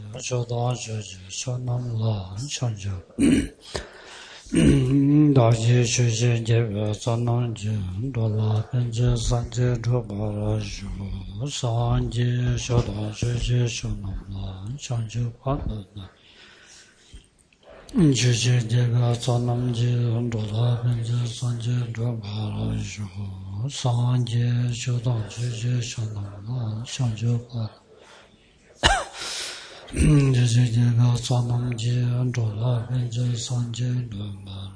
修道学习修南无上就大吉学习结别三南经多拉本节三界诸巴拉修三界修道学习修南无上就巴拉学习结别三南经多拉本节三界诸巴拉修三界修道学习修南无上就巴拉这些这个三南经多拉本节三界诸巴拉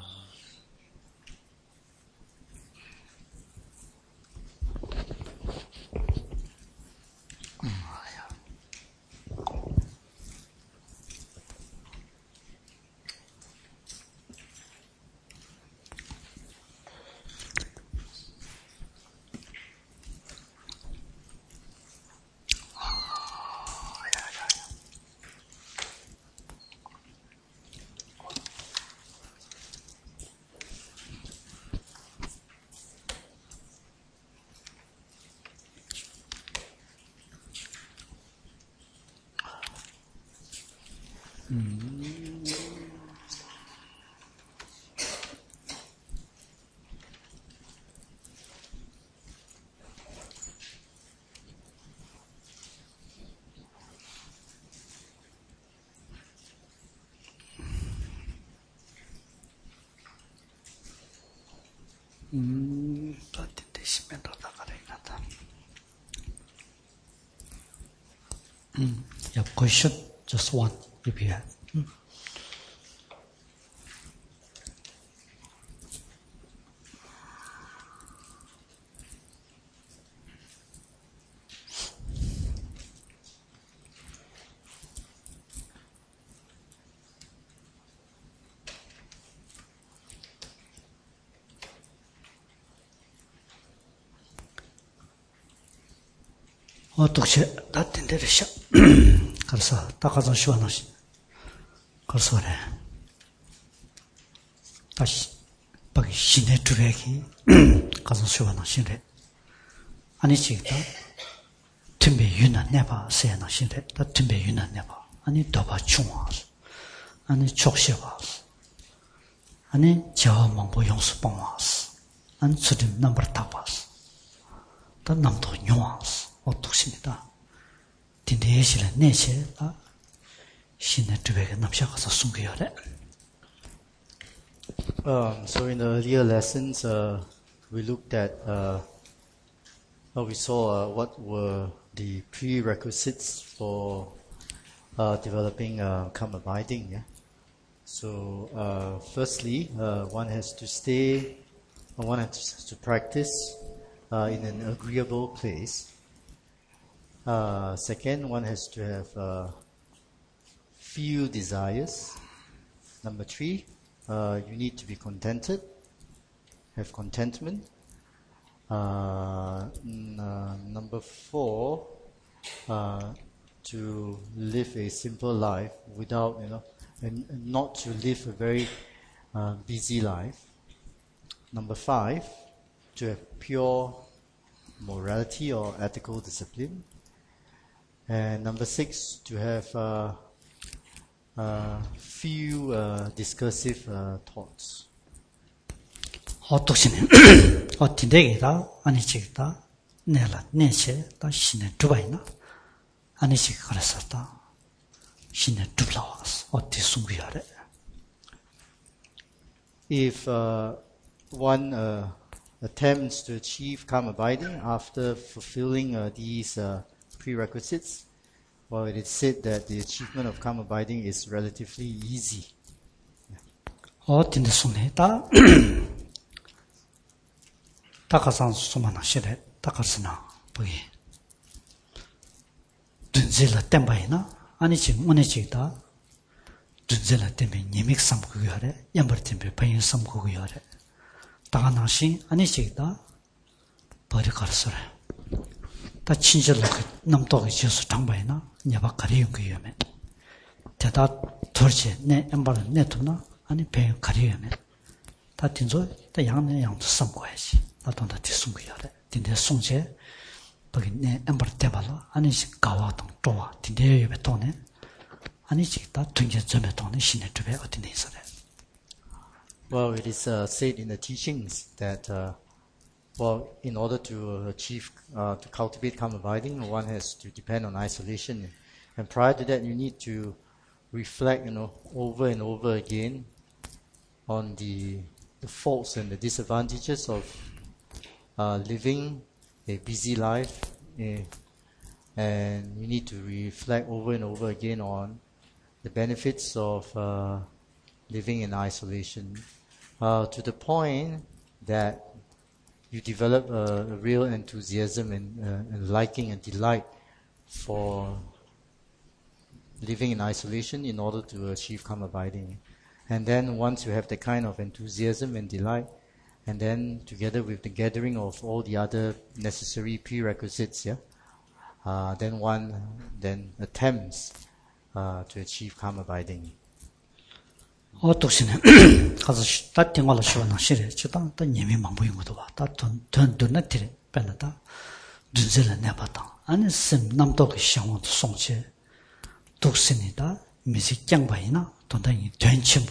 You have question? Just one, if you have. 어떻게 다 된대르셔. 그래서 따가서 시원하시. 그래서 그래. 다시 거기 시내 주백이 가서 시원하시래. 아니 지금 틈배 유난 내봐 세나시래. 다 틈배 유난 내봐. 아니 더봐 중화스. 아니 촉셔봐스. 아니 저망보 용수 봉화스. 아니 수림 넘버 타봐스. 다 남도 용화스. 어떻습니다. 딘데시는 내시다 신의 주백에 남샤가서 숨겨야래. So in the earlier lessons, we looked at, we saw what were the prerequisites for developing karma abiding. Yeah? So firstly, one has to practice in an agreeable place. Second, one has to have few desires. Number 3, you need to be contented, have contentment. Number 4, to live a simple life without, and not to live a very busy life. Number 5, to have pure morality or ethical discipline. And number 6, to have few discursive thoughts. 어떻시네. 어디대기다 아니지다. 내라 내세 다 신의 두바이나. 아니지 그랬었다. 신의 두라와서 어디 숨겨야래. If one attempts to achieve karma abiding after fulfilling these prerequisites, well, it is said that the achievement of karma abiding is relatively easy. 어딘데 숨해다. 다가산 수만나 시래. 다가스나 보기. 둔질라 땜바이나 아니지 뭐네지다. 둔질라 땜에 예믹 삼고요래. 양벌 땜에 바인 삼고요래. 다가나시 아니지다. 버리 가르서래. 다 친절로 남도가 지어서 장바이나 냐바 가리용 그여면 대다 돌지 내 엠바는 내도나 아니 배 가리용면 다 딘조 다 양내 양도 삼고야지 나도 다 뒤숨고야래 딘데 송제 거기 내 엠바 대발라 아니 가와동 또와 딘데 옆에 또네 아니 지다 둥게 점에 돈의 신의 주배 어떤 있어래. Well, it is said in the teachings that, well, in order to achieve, to cultivate calm abiding, one has to depend on isolation. And prior to that, you need to reflect, over and over again on the faults and the disadvantages of living a busy life. And you need to reflect over and over again on the benefits of living in isolation, to the point that you develop a real enthusiasm and liking and delight for living in isolation in order to achieve calm abiding. And then once you have that kind of enthusiasm and delight, and then together with the gathering of all the other necessary prerequisites, then one then attempts to achieve calm abiding. 어떻시네 가서 다 땡걸로 쉬어나 싫어 저다 또 님이 망보인 것도 와다돈 돈나들이 빼나다 눈zel을 내봤다 아니 심 남도의 상황도 송체 독신이다 미식 장바이나 돈당이 된침부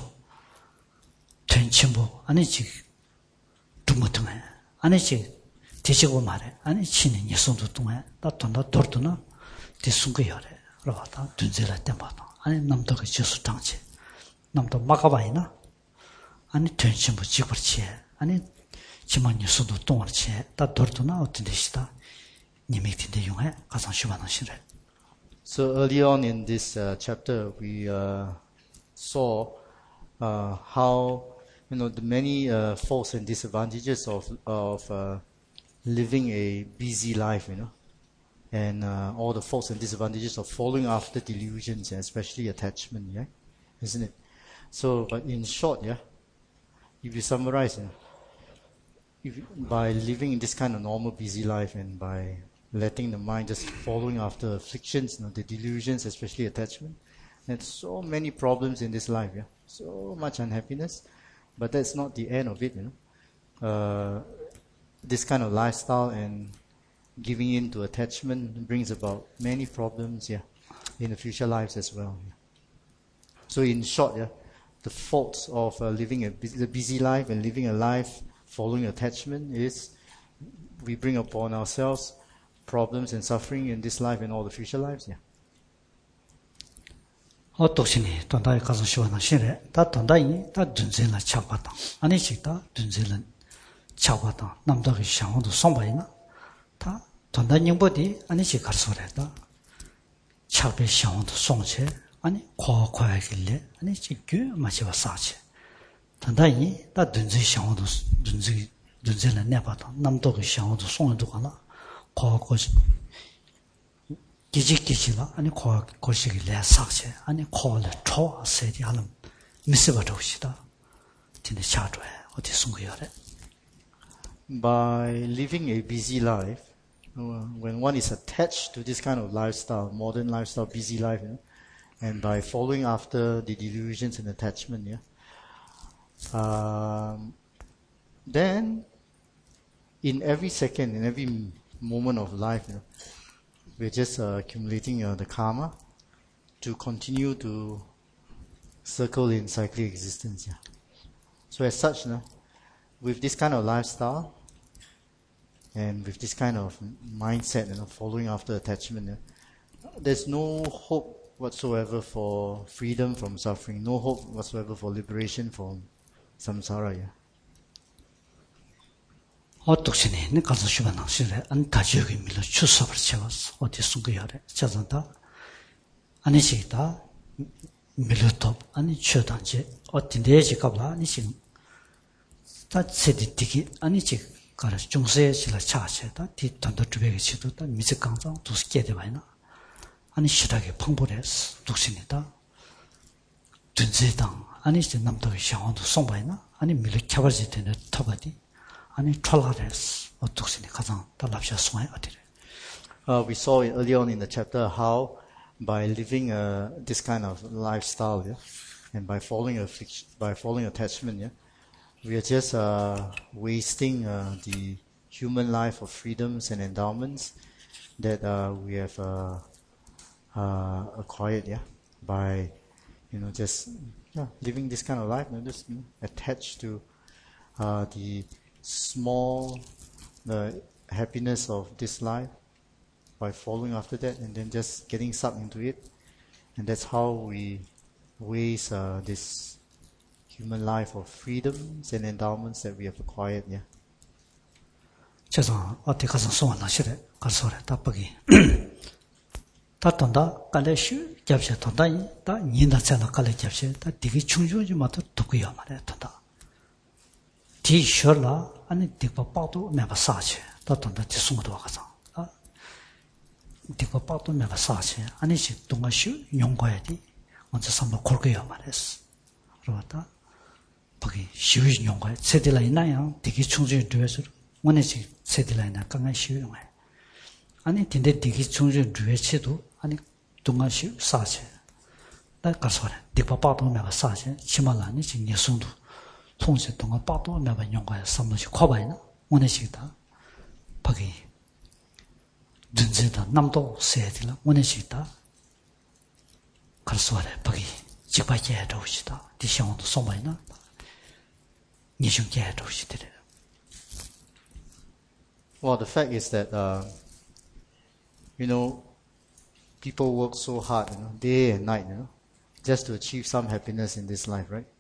아니 지 두모통해 아니 지 대시고 말해 아니 치는 예송도 동해 다 돈다 돌도나 대순거여래 그러다 눈zel을 때마다 아니 남도의 지수 당체 남도 막아봐이나 아니 된침부 지버치 아니 지만 예송도 동을치 다 돌도나 어떤 데시다 님이 딘데 용해 가상 쉬바나 싫어. So early on in this chapter, we saw how the many faults and disadvantages of living a busy life, and all the faults and disadvantages of following after delusions, especially attachment, isn't it? So, but in short, if you summarize, by living in this kind of normal busy life and by letting the mind just following after afflictions, the delusions, especially attachment. There's so many problems in this life, so much unhappiness, but that's not the end of it. This kind of lifestyle and giving in to attachment brings about many problems, in the future lives as well. So in short, the faults of living a busy life and living a life following attachment is we bring upon ourselves problems and suffering in this life and all the future lives. 어떻시니 돈다에 가서 쉬어나 싫어 다 돈다이 다 눈zel라 차바다 아니 식다 눈zel라 차바다 남다의 상황도 송바이나 다 돈다 님보디 아니 식 가서래다 차베 상황도 송체 아니 과과하길래 아니 식규 마시와 사체 돈다이 다 눈zel 상황도 눈zel라 내바다 남도의 상황도 송도 가나 과거지 기직기지나 아니 과거식이 내삭체 아니 과를 초세디 하는 미스버도시다 진짜 차줘야 어디 숨겨래. By living a busy life, when one is attached to this kind of lifestyle, modern lifestyle, busy life, and by following after the delusions and attachment, then in every second, in every moment of life, we're just accumulating the karma to continue to circle in cyclic existence. So as such, with this kind of lifestyle and with this kind of mindset, following after attachment, there's no hope whatsoever for freedom from suffering, no hope whatsoever for liberation from samsara. 어떻시니 가서 쉬어나 싫어 안 다지역이 밀어 추석을 채웠어 어디 숨겨래 자전다 아니 식다 밀어도 아니 쳐단지 어디 내지 갑라 아니 지금 다 세디티기 아니 지금 가라 중세실라 차세다 뒤던도 주베게 치도다 미적 강장 두스게 되바이나 아니 시작에 펑보레스 독신이다 든제당 아니 지 남도의 상황도 송바이나 아니 밀어 켜버지 되는 터바디 아니 찰라레스 어떻게 가장 달랍샤 송에 어디래. We saw early on in the chapter how by living this kind of lifestyle, and by following attachment, we are just wasting the human life of freedoms and endowments that we have acquired. by, just living this kind of life, just attached to the small happiness of this life by following after that, and then just getting sucked into it, and that's how we waste this human life of freedoms and endowments that we have acquired. Yeah. 죄송, 어디 가서 소원나 싫어. 가서래 답하기. 다 돈다 깔래슈 잡셔 돈다 다 니나 자나 깔래 잡셔 다 되게 충분히 맞도 듣고야 말해 돈다. 디 셔라 아니 디바 빠도 내가 사지. 다 돈다 지송도 와가서. 디바 빠도 내가 사지. 아니 시 동아슈 용과야디. 먼저 삼바 걸고야 말했어. 그러다 거기 쉬운 용과 세대라 있나요? 되게 충분히 되어서 원해지 세대라 있나 강한 쉬운 용과. 아니 근데 되게 충분히 되어서도 아니 동아시 사지. 나 가서래. 디바 빠도 내가 사지. 치말라니 지금 예송도 통세 동아 빠도 내가 용과에 삼도시 과바이나 원해지다. 거기 눈제다 남도 세대라 원해지다. 가서래. 거기 직바에 도시다. 디샹도 소마이나. 니중게 도시들. Well, the fact is that people work so hard, day and night, just to achieve some happiness in this life, right?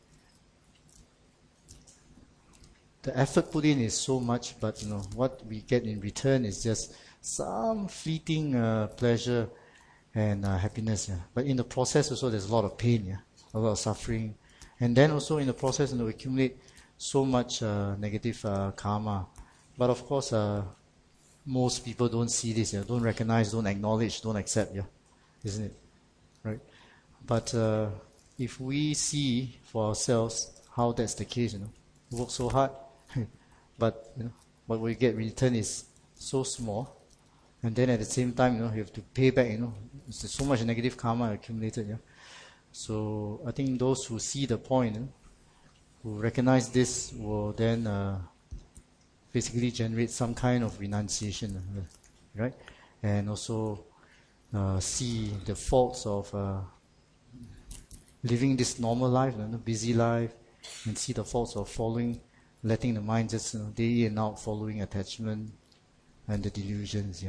The effort put in is so much, but what we get in return is just some fleeting pleasure and happiness. Yeah. But in the process also there's a lot of pain, yeah, a lot of suffering, and then also in the process we accumulate so much negative karma. But of course, most people don't see this, don't recognize, don't acknowledge, don't accept, isn't it? Right? But if we see for ourselves how that's the case, we work so hard, but what we get in return is so small, and then at the same time, you have to pay back, there's so much negative karma accumulated, So I think those who see the point, who recognize this, will then basically generate some kind of renunciation, right? And also see the faults of living this normal life, busy life, and see the faults of letting the mind just day in and out, following attachment and the delusions.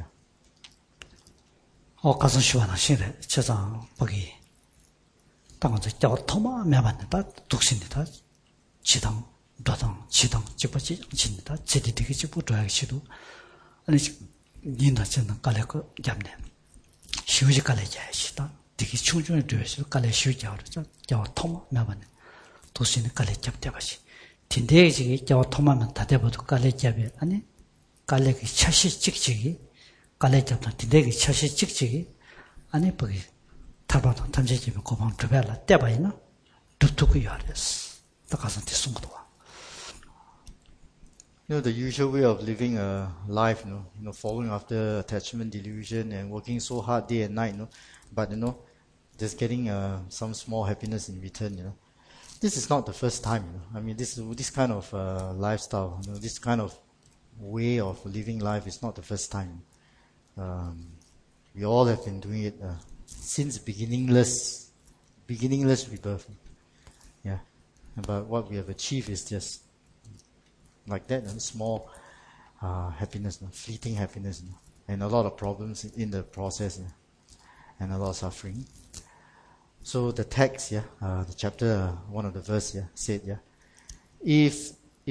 가서 시원한 시래 저장 보기. 당원저 저 토마 매반다 독신이다. 지당 도당 지당 집어지 진다. 제대되게 집어 줘야 시도. 아니 니나 전는 깔래고 잡네. 쉬우지 깔래야 시다. 되게 충분히 되어서 깔래 쉬우지 알아서 저 토마 매반. 독신이 깔래 잡대 봐시. 딘데지 저 토마면 다 돼버도 깔래 잡이 아니 깔래기 차시 찍찍이 깔래 잡다 딘데기 차시 찍찍이 아니 보기 타바도 탐지집에 고방 두배라 떼바이나 두두고 열었어. 가서 뒤송도 와. The usual way of living a life, following after attachment, delusion, and working so hard day and night, but just getting some small happiness in return, This is not the first time, I mean, this kind of lifestyle, this kind of way of living life is not the first time. We all have been doing it since beginningless rebirth. Yeah. But what we have achieved is just like that, small happiness, fleeting happiness, and a lot of problems in the process, and a lot of suffering. So the text, the chapter, one of the verse, said, if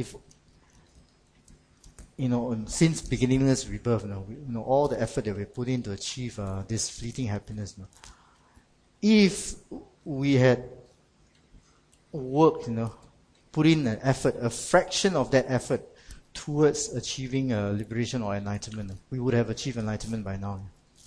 since beginningless rebirth, all the effort that we put in to achieve this fleeting happiness, if we had worked, put in an effort, a fraction of that effort towards achieving liberation or enlightenment, we would have achieved enlightenment by now.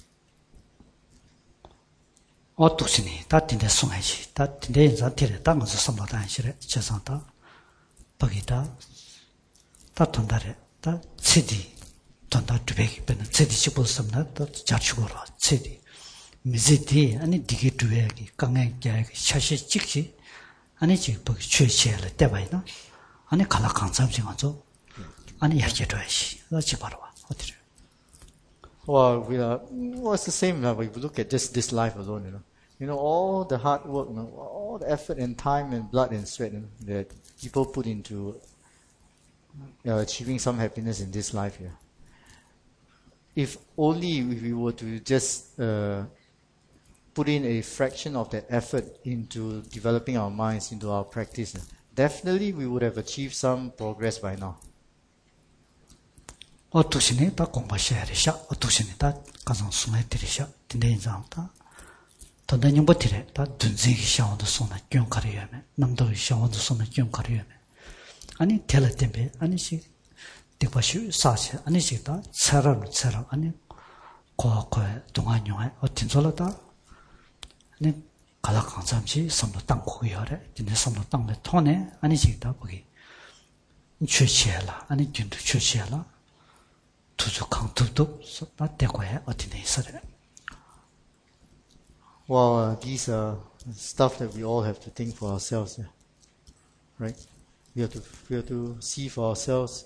어떻으니 다틴데 송해지 다틴데 인자티레 땅에서 섬바다시래 제상다 거기다 다톤다레 다 치디 돈다 두백이 되는 치디 집을 섬나 또 자축으로 치디 미지디 아니 디게 두백이 강하게 샤시 찍지 아니 지금 뭐 최시를 때봐이나 아니 갈라 강삼생 하죠 아니 야게도야시 어찌 바로 와 어디를 Well, it's the same. We look at just this life alone, all the hard work, all the effort and time and blood and sweat that people put into achieving some happiness in this life here. If only we were to just put in a fraction of that effort into developing our minds, into our practice, definitely we would have achieved some progress by now. 어두신이 다 공부셔야리샤, 어두신이 다 가장 숨에들이샤, 딘데인장다. 던데님부티래 다 둔생이 샤원도 손에 경가리여매, 남도 샤원도 손에 경가리여매. 아니 텔레템베 아니시 득바슈 사시 아니시다 차람 아니 고고에 동안용에 어틴솔라다 아니 가락강 잠시 섬도 땅고요래 근데 섬도 땅에 토네 아니시다 거기 취시해라 아니 균도 취시해라 투족강 뚝뚝 나 대고에 어디네 있어래. Well, these are stuff that we all have to think for ourselves, right? We have to see for ourselves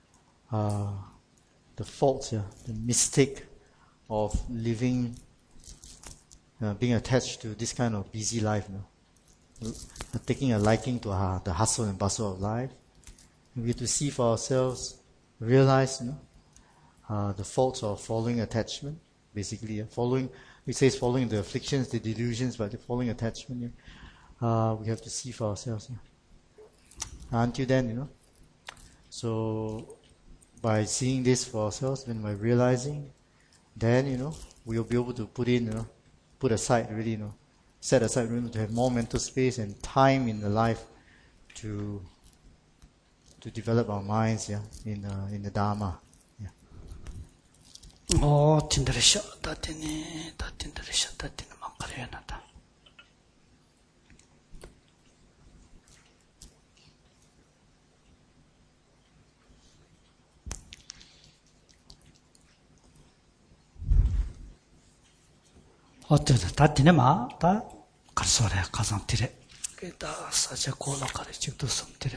the faults, the mistake of living, being attached to this kind of busy life, taking a liking to the hustle and bustle of life. And we have to see for ourselves, realize, the faults of following attachment, basically, following. It says following the afflictions, the delusions, but the following attachment. We have to see for ourselves. Until then, so by seeing this for ourselves, when we're realizing, then, we'll be able to put aside really, set aside room to have more mental space and time in the life to develop our minds, in the Dharma. 틴드레샤, 다티니, 다틴드레샤, 다티니, 망가려야나다. 어쩌다, 다티네마, 다, 갈소래, 가상티레. 다, 사제 고로가래, 직도 섬티레.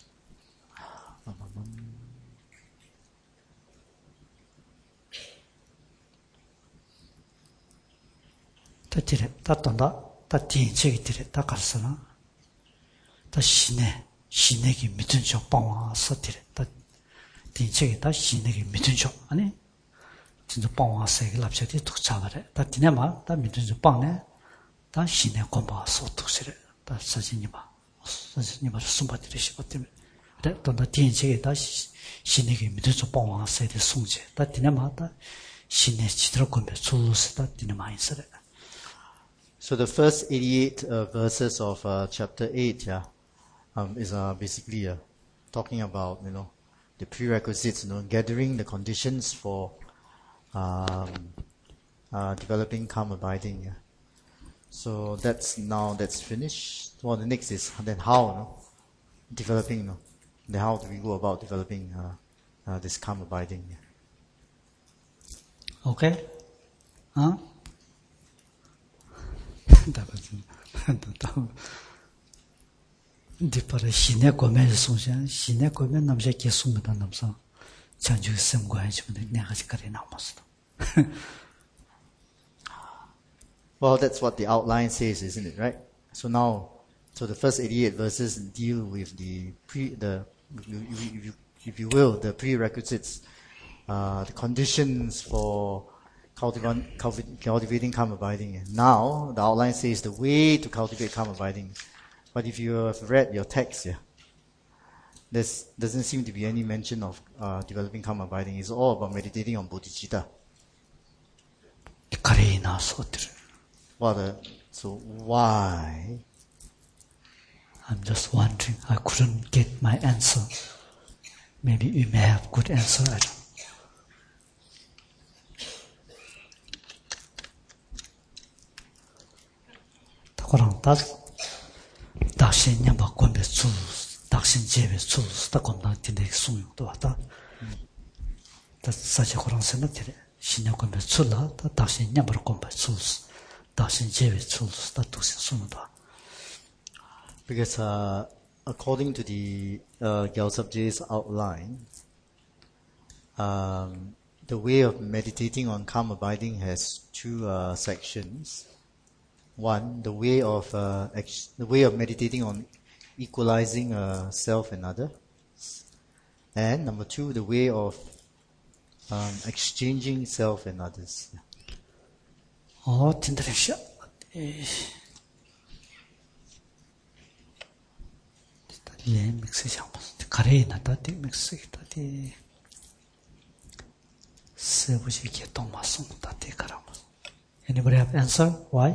티레, 다 떤다, 다 딘책이 티레, 다 갈서나, 다 신에게 믿은 척 빵와서 티레, 다 딘책이 다 신에게 믿은 척, 아니, 진짜 빵와서 이게 납작이 툭 잡아래, 다 디네마, 다 믿은 척 빵네, 다 신에 공부와서 툭시래, 다 사진이마 숨바티를 씹었다며, 그래, 또 다 딘책이 다 신에게 믿은 척 빵와서 이게 송제, 다 디네마, 다 신에 지도록 공부, zulus, 다 디네마 인사래. So the first 88 verses of chapter 8 is basically talking about the prerequisites, gathering the conditions for developing calm abiding. So that's finished. Well, the next is then how developing. Then how do we go about developing this calm abiding? Okay, 디파라 신의 고면에 송신 신의 고면 남자 계속니다 남사 전주 sem과에 지금 내가 지까지 나왔어. Well, that's what the outline says, isn't it, right? So the first 88 verses deal with if you will, the prerequisites, the conditions for cultivating calm abiding. Now, the outline says the way to cultivate calm abiding. But if you have read your text, there doesn't seem to be any mention of developing calm abiding. It's all about meditating on bodhicitta. So why? I'm just wondering. I couldn't get my answer. Maybe you may have good answer. I don't. 그럼 당신 냥바 권배 주 당신 제베 주스 다 건다 딘데 송용도 왔다. 다 사실 그런 생각들이 신의 권배 줄라 다 당신 냥바 권배 주스 당신 제베 주스 다 도시 송용도. Because according to the Gyaltsabje's outline, the way of meditating on calm abiding has two sections. one, the way of meditating on equalizing self and other, and number two, the way of exchanging self and others. 틴드레샤. 예, 믹스 샤마. 가레이나 다디 믹스 다디. 세부지게 동마송 다디 가라. Anybody have answer? Why?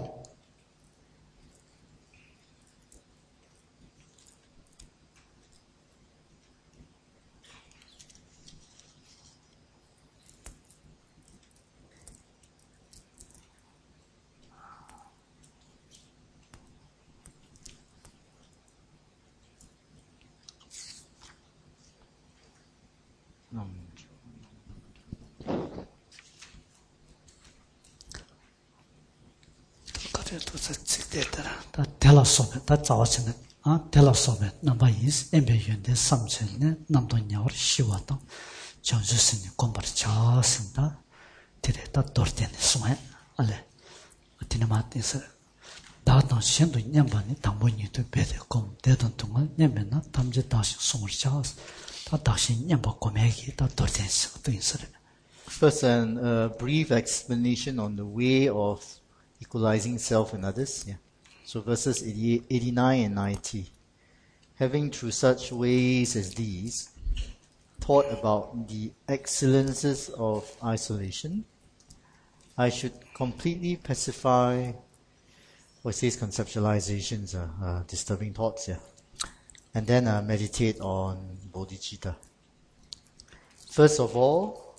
다 텔라소베 다 자와치네 텔라소베 넘버 is 엠베윤데 삼천네 남도냐워 시와다 전주스니 공부를 잘쓴다 데레다 돌테네 소에 알레 어디나마테서 다도 신도 냠바니 당보니도 베데 공 대던 동안 냠면나 담제 다시 송을 자스 다 다시 냠바 고메기 다 돌테스 또인서레. First, a brief explanation on the way of equalizing self and others. Yeah. So verses 89 and 90. Having through such ways as these taught about the excellences of isolation, I should completely pacify what says conceptualizations, disturbing thoughts, yeah. And then meditate on bodhicitta. First of all,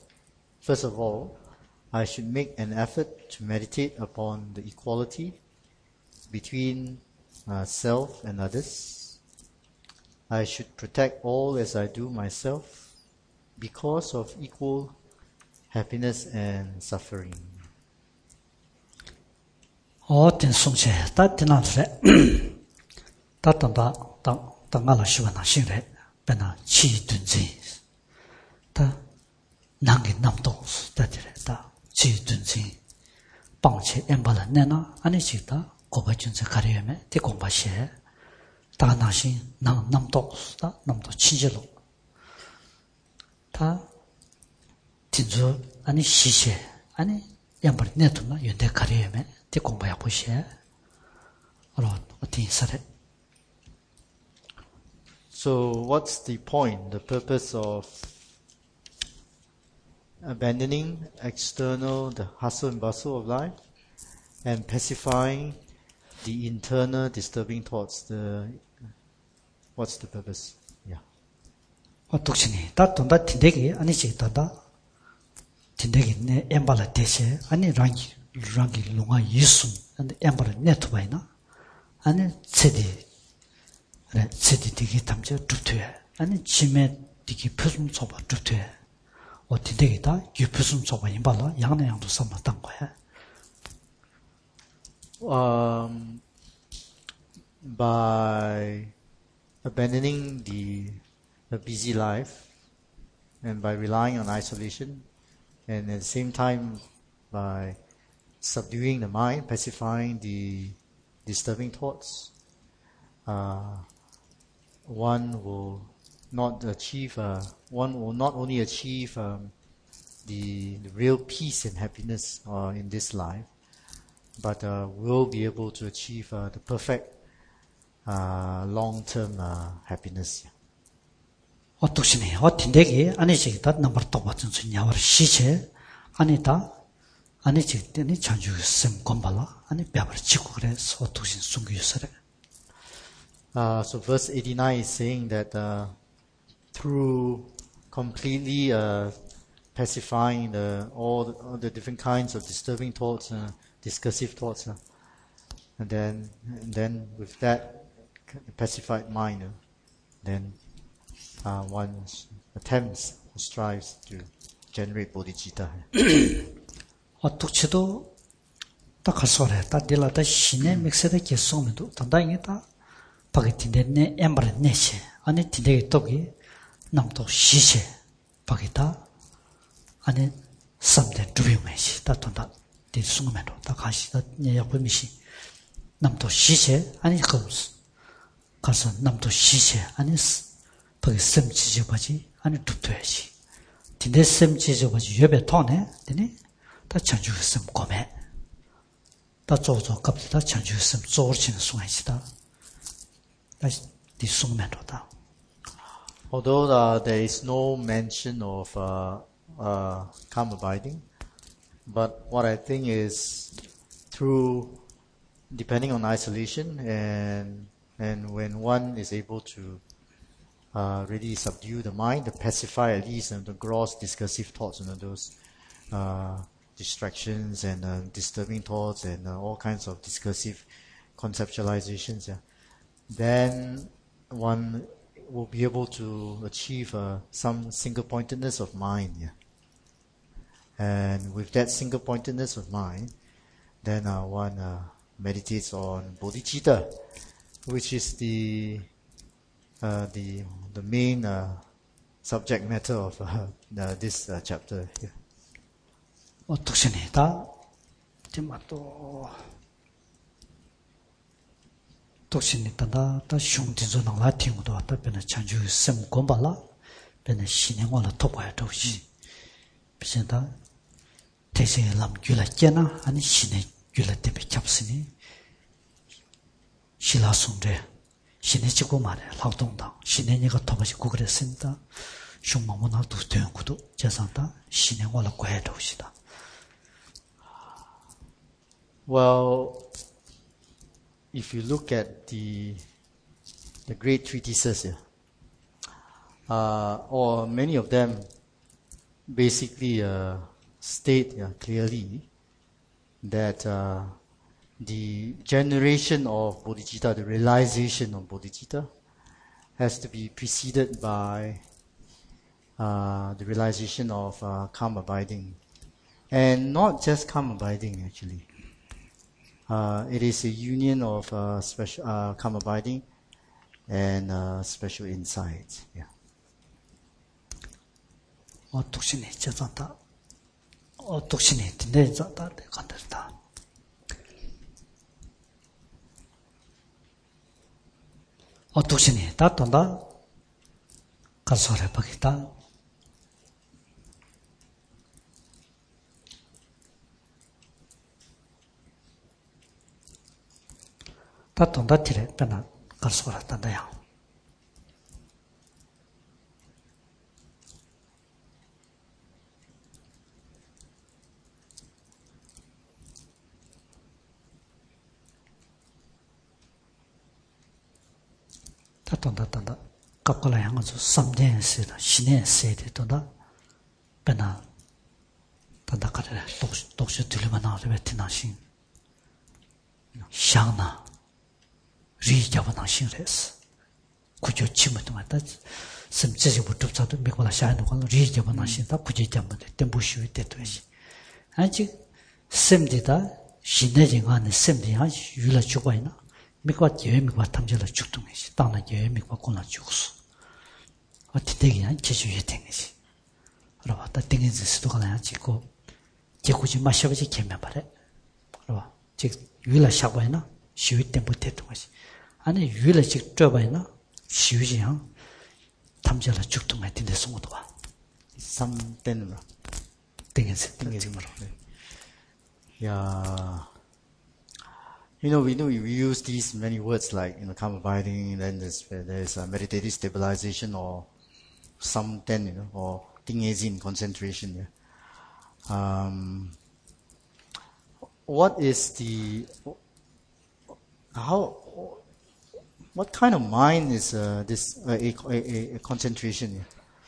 I should make an effort to meditate upon the equality between self and others. I should protect all as I do myself because of equal happiness and suffering. 땡송세 따뜻나래 따뜻다 땅가라 시원한 신래 배나 치든지 다 난게 남도 따뜻다 치든지 방치 엠발은 내나 아니지다 고바준세 가려면 대공바시에 다나신 남도 치질로 다 진주 아니 시시 아니 엠발 내도나 연대 가려면 대공바야 보시에 어디 사례. So what's the point, the purpose of abandoning the hustle and bustle of life, and pacifying the internal disturbing thoughts? What's the purpose? Yeah. 어떻게니? 다돈다 틴데기 아니지 다다. 틴데기 네 엠발라 대세 아니 랑기 롱아 예수 근데 엠발라 네트바이나 아니 세디 되게 담저 두퇴 아니 지메 되게 표준 소바 두퇴 어디되게다 유표준 소바 임발라 양내양도 삼았던 거야. By abandoning the busy life and by relying on isolation, and at the same time by subduing the mind, pacifying the disturbing thoughts, one will not only achieve the real peace and happiness in this life, but will be able to achieve the perfect long-term happiness. 어떻시네? 어딘데기 아니지다 넘버 또 같은 순야와 시체 아니다. 아니지 때니 전주 sem 건발라 아니 뼈를 치고 그래서 어떻신 숨기서래. So verse 89 is saying that through completely pacifying all the different kinds of disturbing thoughts, discursive thoughts, and then with that pacified mind, then one attempts, strives to generate bodhicitta. 어떻지도 딱 갈소래 딱 딜라다 신의 믹스에 계속면도 단단히다 바게티네 엠브레네시 아니 디데기 똑이 남도 시시 바게다 아니 삼대 두비메시 다 단다 딜숭면도 다 가시다 예약 범시 남도 시세 아니 검스 가서 남도 시세 아니 거기 셈 지져봐지 아니 툭둬야지 딘데 셈 지져봐지 옆에 토네 되니 다 전주 셈 고매 다 조조 갑다 전주 셈 조르치는 순간이다 다시 디 송면도다 Although there is no mention of calm abiding, but what I think is through depending on isolation and when one is able to really subdue the mind, to pacify at least the gross discursive thoughts, those distractions and disturbing thoughts and all kinds of discursive conceptualizations, then one will be able to achieve some single-pointedness of mind. And with that single-pointedness of mind, then one meditates on bodhicitta, which is the main subject matter of this chapter here. 독신이다. 또 독신이다. 다 흉진조는 라틴어도 왔다. 변에 전주 셈 공부라. 변에 신행원을 토과야 도시. 비신다. 대세에 남 귤라께나 아니 신의 귤라 때문에 잡으니 신라송대 신의 지고 말해劳动당 신의 니가 토바지고 그랬습니다. 흉마문화도 되는구도 재산다 신행원을 과야 도시다. Well, if you look at the great treatises here, or many of them basically state clearly that the generation of bodhicitta, the realization of bodhicitta, has to be preceded by the realization of calm abiding. And not just calm abiding, actually. It is a union of special calm abiding and special insight. Yeah. 독신이 제자다. 독신이 내자다. 간다다. 독신이 다던다. 가서래 버기다. 다던다 티레 빼나 가서라 단다야. 다던다 갑고라 향아서 3년세다 신년세다 빼나 단다 가래 독시 들리면 나오래 베트나신 샹나 리자바나신레스 구조 치면도 맞다 섬지지부터 잡도 미고라 샤는 거 리자바나신다 구조 잡는데 템부시에 됐듯이 아직 셈디다 신내진 안에 셈디야 유라 주고이나 미과 예미과 탐절을 죽동해시 땅나 예미과 고나 죽수 어떻게냐 제주에 되는지 알아봤다 땡인지 수도가 나야 지고 제고지 마셔버지 개면 말해 알아봐 즉 유라 샤고이나 시위 때 못했던 것이 아니 유라 즉 줘봐이나 시위지향 탐절을 죽동해 된데 송어도 봐 삼때는 땡인지 Yeah. We use these many words like calm abiding, then there's meditative stabilization or samten, or tingezin concentration. What kind of mind is this a concentration?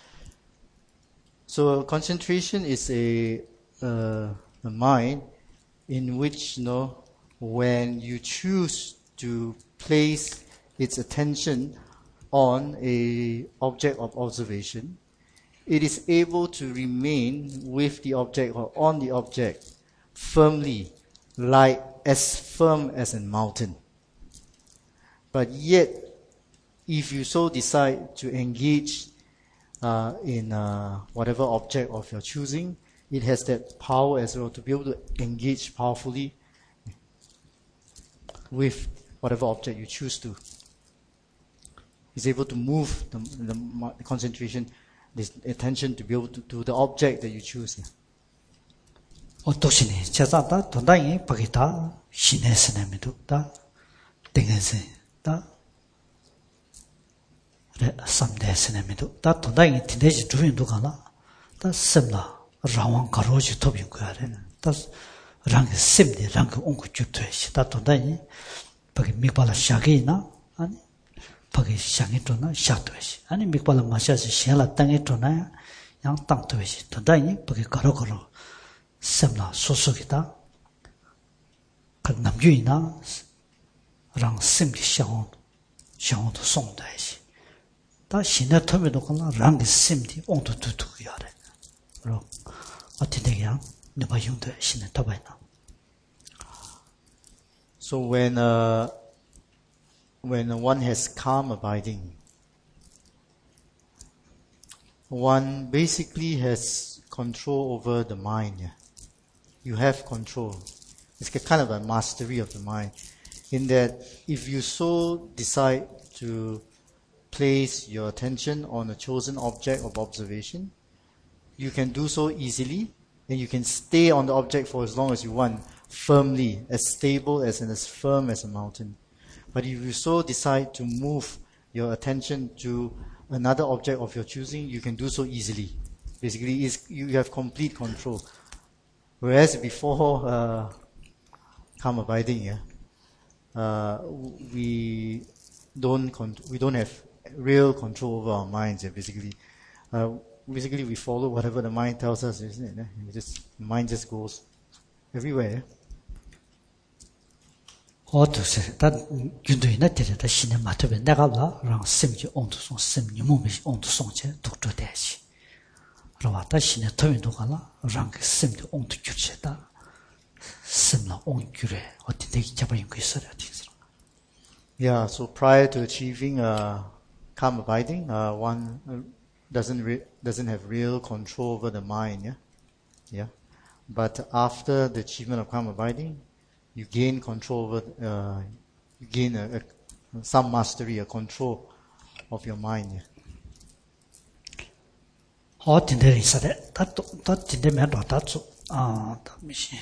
So concentration is a mind in which when you choose to place its attention on a object of observation, it is able to remain with the object or on the object firmly, like as firm as a mountain. But yet, if you so decide to engage in whatever object of your choosing, it has that power as well to be able to engage powerfully. with whatever object you choose to. He's able to move the concentration, this attention to be able to the object that you choose. 어떻시니 제자다 돈다이 바기다 신내스네미도 다 땡에세 다 레 삼데스네미도 다 돈다이 티데지 주인도 가나 다 셈나 라왕 가로지 토빈 거야래 다 랑 셈데 랑 온고 주트시 다 돈다이 바기 미발라 샤게나 아니 바기 샤게 도나 샤트시 아니 미발라 마샤시 셴라 땅에 도나 양 땅트시 돈다이 바기 가로가로 semna sosokita kad namyuina rang semli xiao de song dai xi da xina tobe do kana rang de semdi ong de tu tu ya de ro atide ya ne ba yung de xina tobai na. So when one has calm abiding, one basically has control over the mind. Yeah? You have control. It's kind of a mastery of the mind. In that, if you so decide to place your attention on a chosen object of observation, you can do so easily, and you can stay on the object for as long as you want, firmly, as stable as and as firm as a mountain. But if you so decide to move your attention to another object of your choosing, you can do so easily. Basically, you have complete control. Whereas before calm abiding, we don't have real control over our minds. Basically, we follow whatever the mind tells us, isn't it? The mind just goes everywhere. 어두세 다 윤도이나 데려다 신의 마트에 내가라 랑 심지 온도송 심니 몸이 온도송체 독도대시 로와다 신의 토인도 가나 랑 심지 온도 규체다 심나 온규래 어디 내기 잡아인 거 있어야 돼. Yeah, so prior to achieving calm abiding, one doesn't have real control over the mind, yeah. But after the achievement of calm abiding, you gain control over, you gain some mastery, a control of your mind. 어딘데 있어래? 다 딘데면 다츠 미시.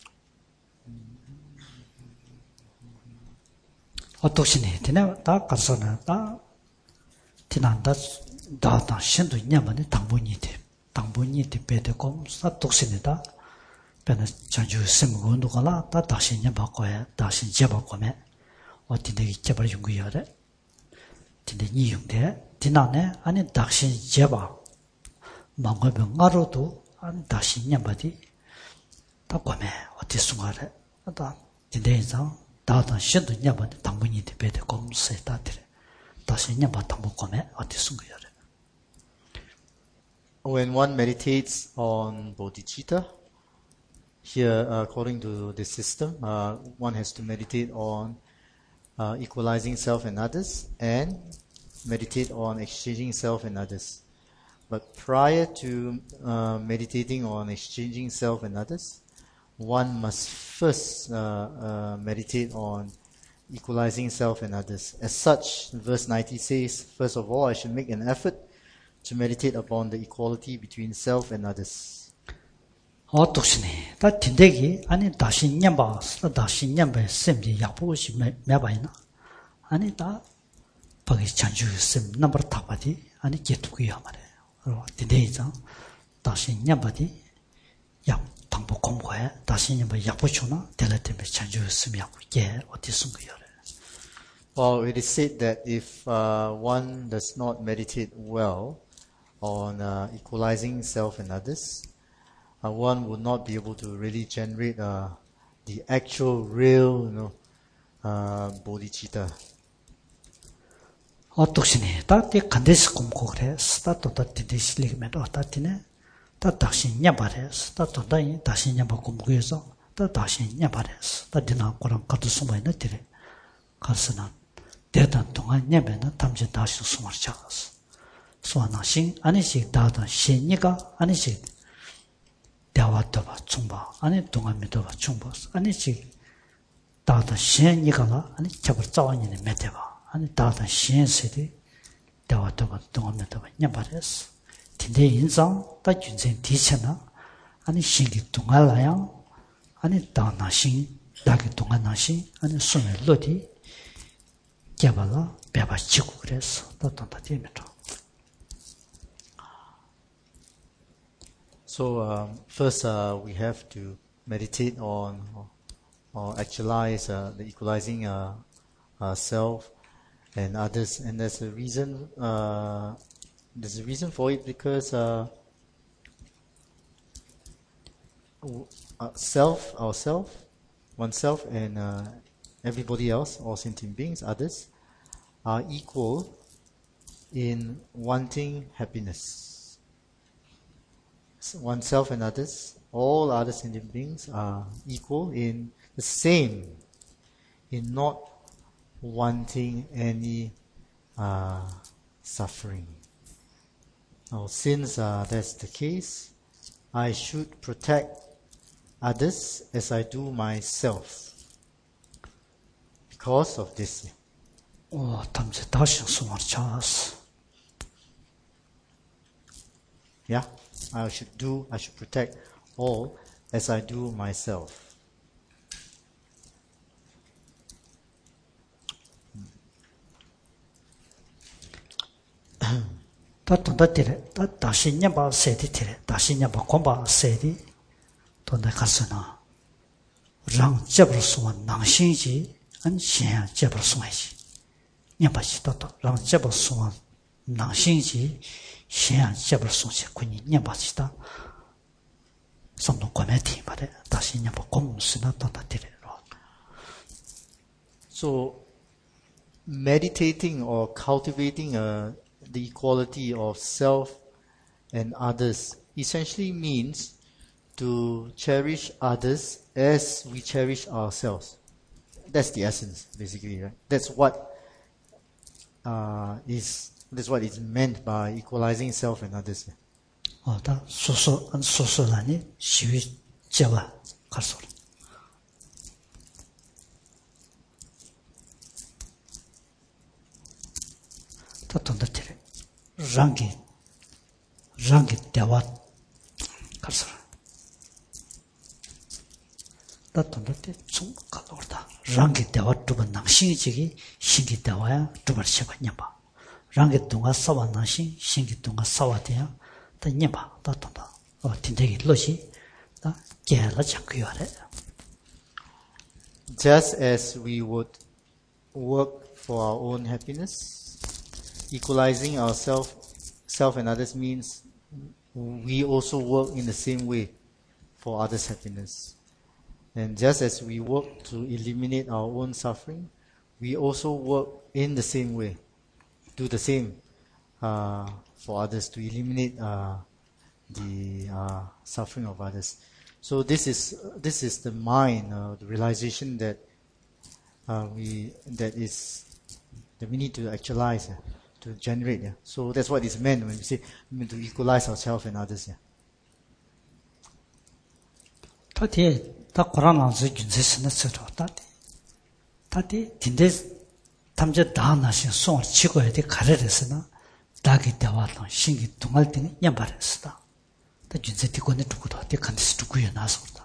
어떻시니? 디네 다 가서나 다 디난다 다다 신도 냐만에 당분이데 베데고 사톡시니다. 배는 전주 semgon도 가라 다 다시냐 바꿔야 다시 제바고매 어디데 제발 연구여래 근데 이용돼 디나네 아니 다시 제바 망고병 가로도 안 다시냐 바디 바꿔매 어디 숨어래 다 디데서 다다 신도 냐바데 당분이 되베데 검세다들 다시냐 바 당고매 어디 숨어래. When one meditates on bodhicitta, here, according to this system, one has to meditate on equalizing self and others, and meditate on exchanging self and others. But prior to meditating on exchanging self and others, one must first meditate on equalizing self and others. As such, verse 90 says, first of all, I should make an effort to meditate upon the equality between self and others. 어떻시니? 다 딘데기 아니 다시 냠바 다시 냠바 셈지 약보시 매바이나 아니 다 바기 잔주 셈 넘버 타바디 아니 게투기야 말이에요. 딘데이자 다시 냠바디 약 당보 공부해 다시 냠바 약보초나 델레테메 잔주 셈 약게 어디 숨겨요. Well, it is said that if one does not meditate well on equalizing self and others, one would not be able to really generate the actual, real, bodhicitta. 어떻시니? 다티 간데스 공고래 스타트 다티데스 리그메도 다티네 다 다시 냐바레 스타트 다이 다시 냐바 공고에서 다 다시 냐바레스 다디나 고랑 가도 숨어있는 데래 가스나 대단 동안 냐베나 탐제 다시 숨을 잡았어. 소나신 아니식 다다 신니가 아니식 대화도바 충바 아니 동안미도바 충바 아니지 다다 신 이거라 아니 잡을 자원이네 메대봐 아니 다다 신 세대 대화도 동안에도 냠바레스 딘데 인상 다 준생 디체나 아니 신기 동알라야 아니 다나신 다게 동안나신 아니 손에 로디 개발라 배바 치고 그랬어 또다 되면서 So first we have to meditate on or actualize the equalizing self and others, and there's a reason. There's a reason for it because ourself, oneself, and everybody else, all sentient beings, others, are equal in wanting happiness. Oneself and others, all other sentient beings are equal in the same, in not wanting any suffering. Now, since that's the case, I should protect others as I do myself because of this. Yeah, I should protect all as I do myself. 다시 냠바 세디 티레 다시 냠바 콤바 세디 돈데 가스나 랑 잡을 수만 낭신지 안시야 잡을 수만지 냠바시 또랑 잡을 수만 낭신지 시야 잡을 수지 군이 냠바시다 something committee, but 다시 냠바 콤스나 돈다 티레. So meditating or cultivating the equality of self and others essentially means to cherish others as we cherish ourselves. That's the essence, basically, right? That's what is meant by equalizing self and others. 다 소소라니 시위 제와 갈소리. 다 돈다티레. 랑기 대화 갈소리. 다 돈다티 총 갈로다. 랑기 대화 두번 낭신이지기 신기 대화야 두번 셔봤냐 봐. 랑기 동가 싸와 낭신 신기 동가 싸와대야. 다 녀봐 다 돈다. 딘데기 로시 다 개라 잡고요래. Just as we would work for our own happiness, equalizing ourself and others means we also work in the same way for others' happiness. And just as we work to eliminate our own suffering, we also work in the same way, do the same for others to eliminate the suffering of others. So this is the mind, the realization that we need to actualize, to generate. Yeah. So that's what is meant when we say to equalize ourselves and others. Yeah. 다 고라나서 준세스는 쓰러 다디 딘데 탐제 다나신 송을 치고야 돼 가르랬으나 다기 대화로 신기 동할 때는 냠바랬다. 다 준세 디고네 두고도 돼 간디스 두고야 나서다.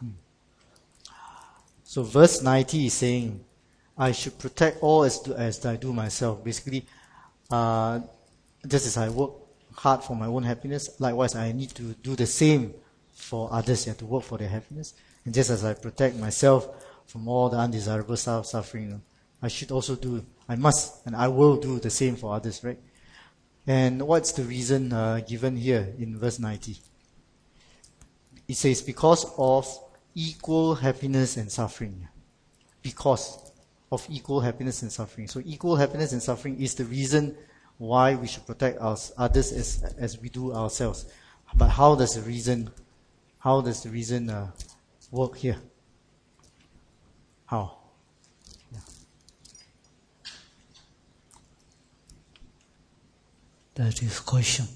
So verse 90 is saying, I should protect all as I do myself. Basically, just as I work hard for my own happiness, likewise I need to do the same for others. To work for their happiness. And just as I protect myself from all the undesirable suffering, I must and I will do the same for others, right? And what's the reason given here in verse 90? It says, because of equal happiness and suffering. Because of equal happiness and suffering. So equal happiness and suffering is the reason why we should protect others as we do ourselves. But how does the reason work here? How? Yeah. That is question.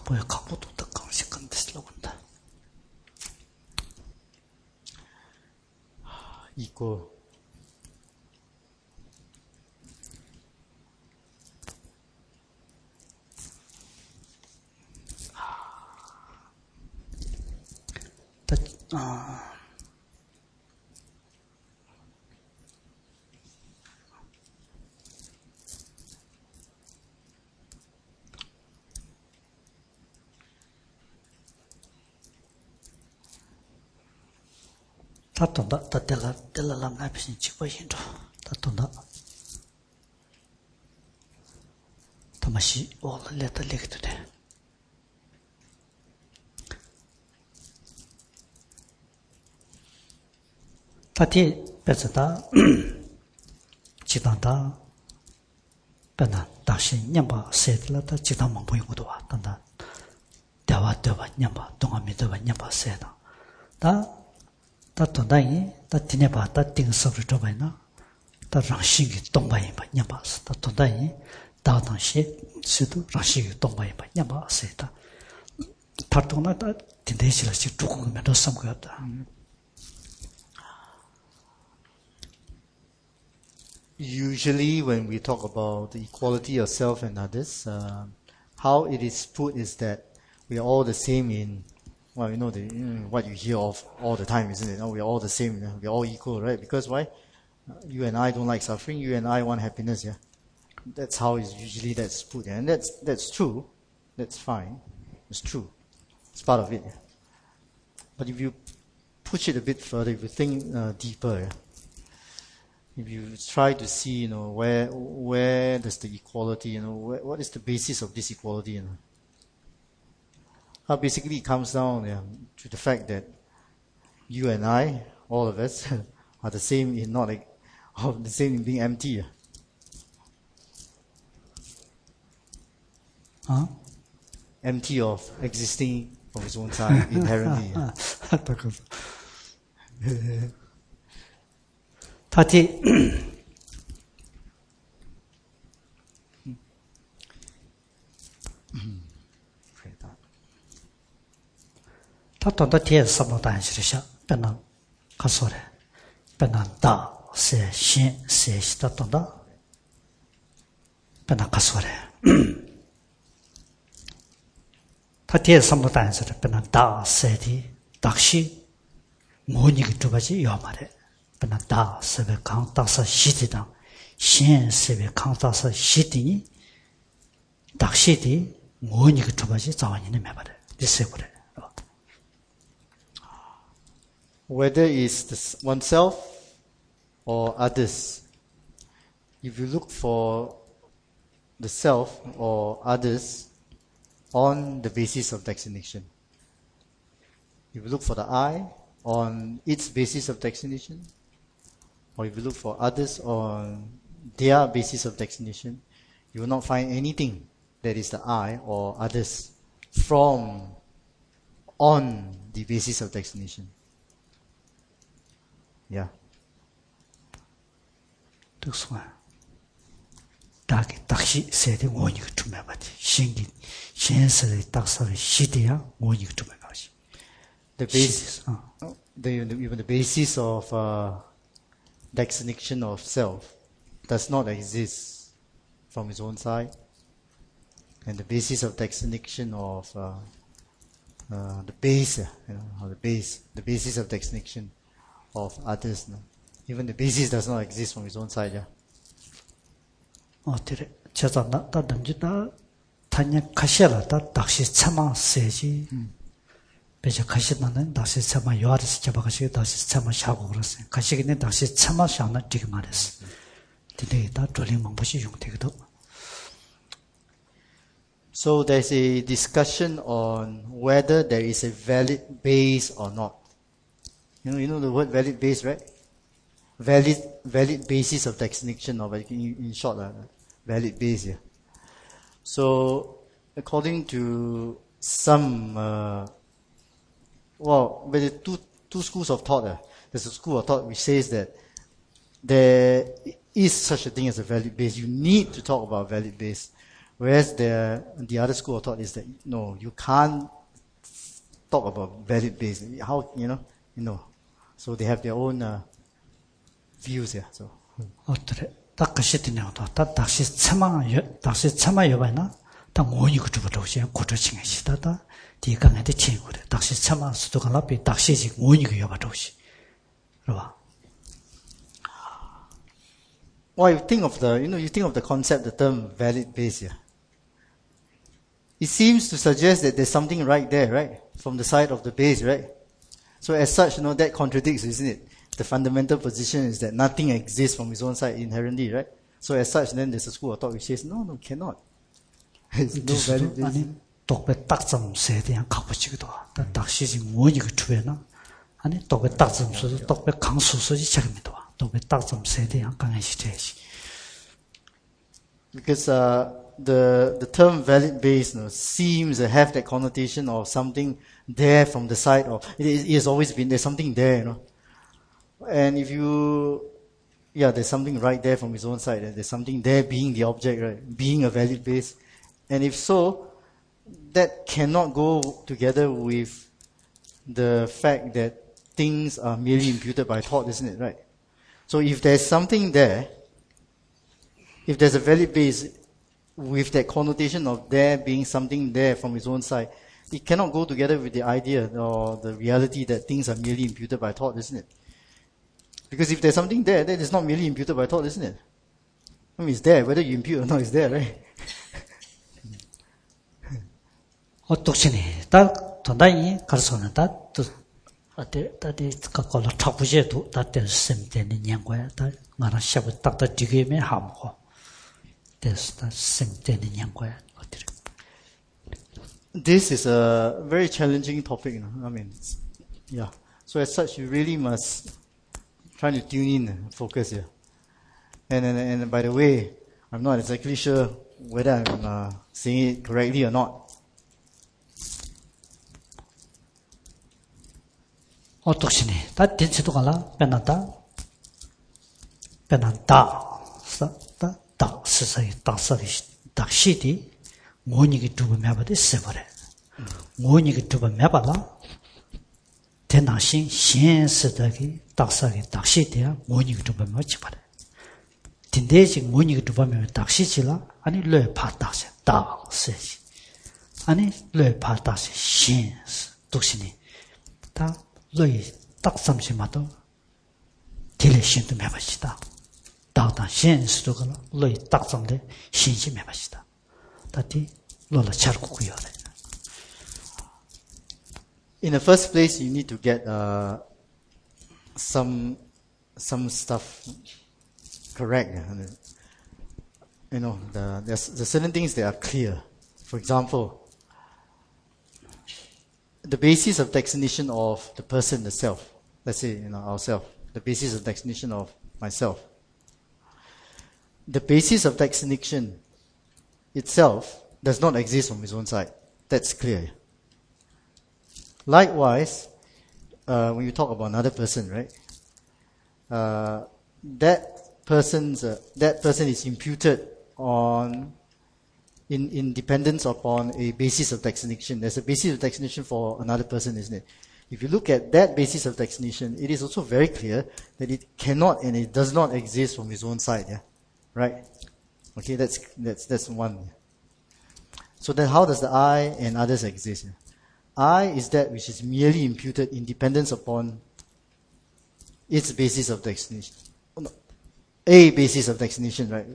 보여 각보도 더 강식한 데스라고 한다. equal. 다 돈다. 다 텔라람 나비신 직보 신조. 다 돈다. 다마시 올레다 레기도 돼. 다티 베스다 지단다 베나 다시 냠바 세틀라다 지단 못 보이고도 왔단다. 대화 냠바 동아미도와 냠바 세다. 다 돈다이 다 티네바 다 띵서를 줘봐이나 다 랑싱이 동바이바 냠바스 다 돈다이 다 당시 시도 랑싱이 동바이바 냠바스다. 다통나 다 딘데시라 시 조금만 더 삼고였다. Usually when we talk about the equality of self and others, how it is put is that we are all the same in, well, what you hear of all the time, isn't it? Oh, we are all the same, we are all equal, right? Because why? You and I don't like suffering, you and I want happiness, yeah? That's how it's usually that's put, yeah? And that's true, that's fine, it's true, it's part of it, yeah? But if you push it a bit further, if you think deeper, yeah? If you try to see, where does the equality, what is the basis of this equality, How basically it comes down to the fact that you and I, all of us, are the same in the same in being empty. Empty of existing from its own side inherently. 다티 다 돈다 티에 삼노단 시르샤 변나 가소래 변나 다세신 세시다 돈다 변나 가소래 다 티에 삼노단 시르 변나 다세디 dak시 모니기 두가지 요 말에 변나 다세베 강 다사 시디당 신 세베 강 다사 시디니 dak시디 모니기 두가지 자원이네 매바래 디세고래 Whether it's oneself or others, if you look for the self or others on the basis of designation, if you look for the I on its basis of designation, or if you look for others on their basis of designation, you will not find anything that is the I or others from on the basis of designation. Yeah. 독수가 dak시 세대 원이가 투매바지 신기 신세의 dak사의 시대야 원이가 투매바지. The basis, even the basis of designation of self does not exist from its own side, and the basis of designation of the base, the basis of designation of others, even the basis does not exist from its own side. Yeah. 어때래? 제자나 다 남주다 타냐 카시라다 dak시 참아 세지. 배제 카시나는 dak시 참아 요아르스 잡아가시고 dak시 참아 샤고 그랬어요. 카시기는 dak시 참아 샤나 되게 말했어. 근데다 돌림만 보시 용되거든. So there's a discussion on whether there is a valid base or not. You know the word valid base, right? Valid basis of designation, or in short, valid base. Yeah. So according to some, there are two schools of thought. There's a school of thought which says that there is such a thing as a valid base. You need to talk about valid base. Whereas the other school of thought is that, no, you can't talk about valid base. How, So they have their own views here. So. 어떠래? 딱 그시 되냐도 딱 다시 참아 여봐나 딱 뭐니 그 주부터 오시 고쳐칭해 시다다 디가네 친구래 다시 참아 수도가 라비 다시 뭐니 그 여봐도 오시 그러봐. Well, you think of the concept, the term valid base here. It seems to suggest that there's something right there, right? From the side of the base, right? So as such, that contradicts, isn't it? The fundamental position is that nothing exists from its own side inherently, right? So as such, then there's a school of thought which says, no, cannot. There's no valid base. 아니, 독배 딱점 세에 대한 가보지기도 딱시지 뭐니 그 주변나 아니, 독배 딱점 수도 독배 강수수지 책임이도 독배 딱점 세에 대한 강해시 돼야지. Because the term valid base seems to have that connotation of something there from the side of, it has always been, there's something there, And if there's something right there from his own side. There's something there being the object, right? Being a valid base. And if so, that cannot go together with the fact that things are merely imputed by thought, isn't it, right? So if there's something there, if there's a valid base with that connotation of there being something there from his own side, it cannot go together with the idea or the reality that things are merely imputed by thought, isn't it? Because if there's something there, then it's not merely imputed by thought, isn't it? I mean, it's there. Whether you impute or not, it's there, right? 독신이 딱 돈다이 가르쳐는 다또 어때 다들 그걸로 타부제도 다들 셈되는 양과야 다 나라 샤브 딱다 뒤에면 하고 됐다 셈되는 양과야 어때? This is a very challenging topic. I mean, yeah. So as such, you really must try to tune in and focus here. And by the way, I'm not exactly sure whether I'm saying it correctly or not. 독신이 다 된치도 갈라 빼난다 스사이 딱시디 모니기 두번 매바데 세버래 모니기 두번 매발라 대나신 신스다기 딱시디야 모니기 두번 매치버래 딘데지 모니기 두번 매 딱시지라 아니 뢰파 딱세지 아니 뢰파 딱세 신스 독신이 다 로이 딱삼시마도 딜레신도 매바시다. 다다 신스도 그러 로이 딱삼데 신시 매바시다. 다티 로라 차르고요. In the first place, you need to get some stuff correct. There's certain things that are clear. For example, the basis of definition of the person, the self. Let's say, ourself. The basis of definition of myself. The basis of definition itself does not exist from his own side. That's clear. Likewise, when you talk about another person, right? That person is imputed in dependence upon a basis of definition. There's a basis of definition for another person, isn't it? If you look at that basis of definition, it is also very clear that it cannot and it does not exist from his own side. Yeah, right? Okay, that's one. So then, how does the I and others exist? Yeah? I is that which is merely imputed in dependence upon its basis of definition. A basis of definition, right?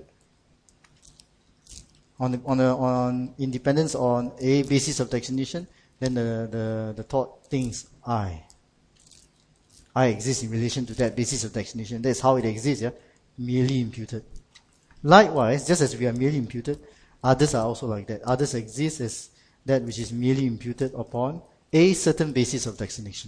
On independence on a basis of definition, then the thought thinks I exist in relation to that basis of definition. That's how it exists, yeah? Merely imputed. Likewise, just as we are merely imputed, others are also like that. Others exist as that which is merely imputed upon a certain basis of definition.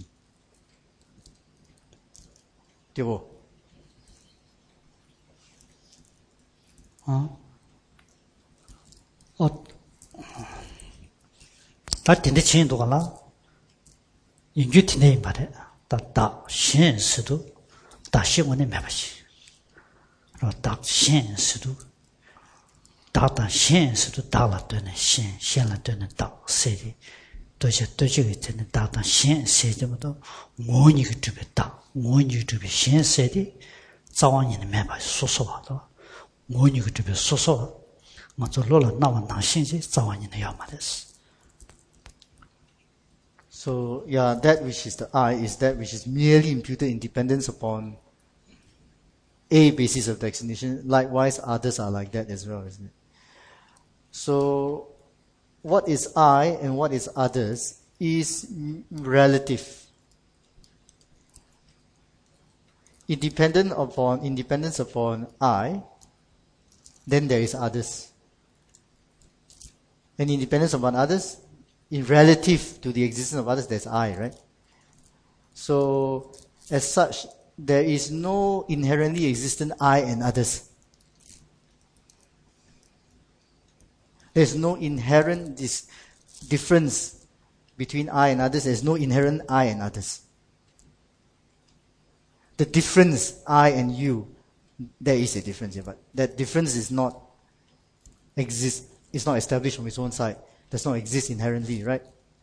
다 된데 친도 갈라 인규 티네 말에 다 신스도 다 신원에 매바시 다 신스도 다다 신스도 다라 되는 신라 되는 다 세리 도시 도시에 되는 다다 신 세점도 모니가 주베다 모니 주베 신 세리 자원이는 매바 소소하다 모니가 주베 소소 먼저 로라 나와 나신지 자원이는 야마데스. So, yeah, that which is the I is that which is merely imputed independence upon a basis of the explanation. Likewise, others are like that as well, isn't it? So, what is I and what is others is relative. Independence upon I, then there is others. And independence upon others, in relative to the existence of others, there's I, right? So, as such, there is no inherently existent I and others. There's no inherent difference between I and others. There's no inherent I and others. The difference, I and you, there is a difference here, but that difference is not established from its own side. Does not exist inherently, right?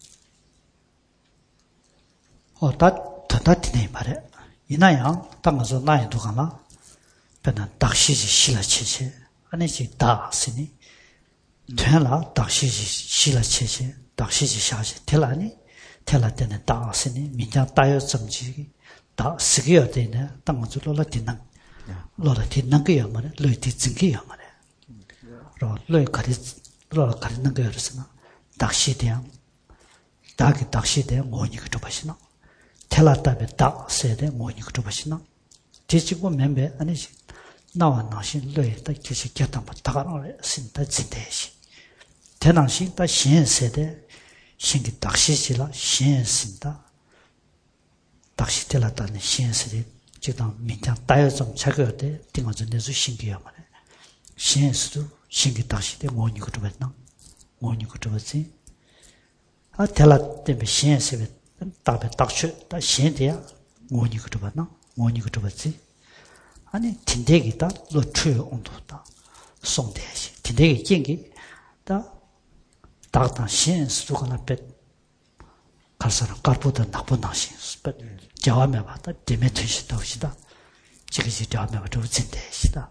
다다티네 말해. 이나야 땅에서 나이 누가나 배는 닥시지 실라치지 아니지 다스니 되라 닥시지 실라치지 닥시지 샤지 telani tela 때는 다스니 민자 따여 점지 다 쓰기야 되네 땅에서 로라 뒷난 로라 뒷난 거야 말해 로이티 증기야 말해 로이 가리 로라 가리는 거였으나 닥시대양 닥이 닥시대 뭐니가 좀 하시나 텔라답에 닥 세대 뭐니가 좀 하시나 뒤지고 멤베 아니지 나와 나신 로에다 계시 겼다 뭐 다가를 신다 진대시 대난신 다 신세대 신기 닥시지라 신신다 닥시 텔라다는 신세대 지금 민장 따여 좀 작어대 띵어서 내수 신기야 말해 신수도 신기 닥시대 뭐니가 좀 했나 뭐니가 좀 했지 아 텔라 때문에 신세대 답에 딱추 다 신대야 뭐니가 좀 했나 뭐니가 좀 했지 아니 틴대기다 로추 온도다 송대시 틴대기 쟁기 다 다다 신수도 하나 뺏 갈사람 깔보다 나쁜 나신 뺏 저하면 봤다 데메트시다 없이다 지금 저하면 좀 진대시다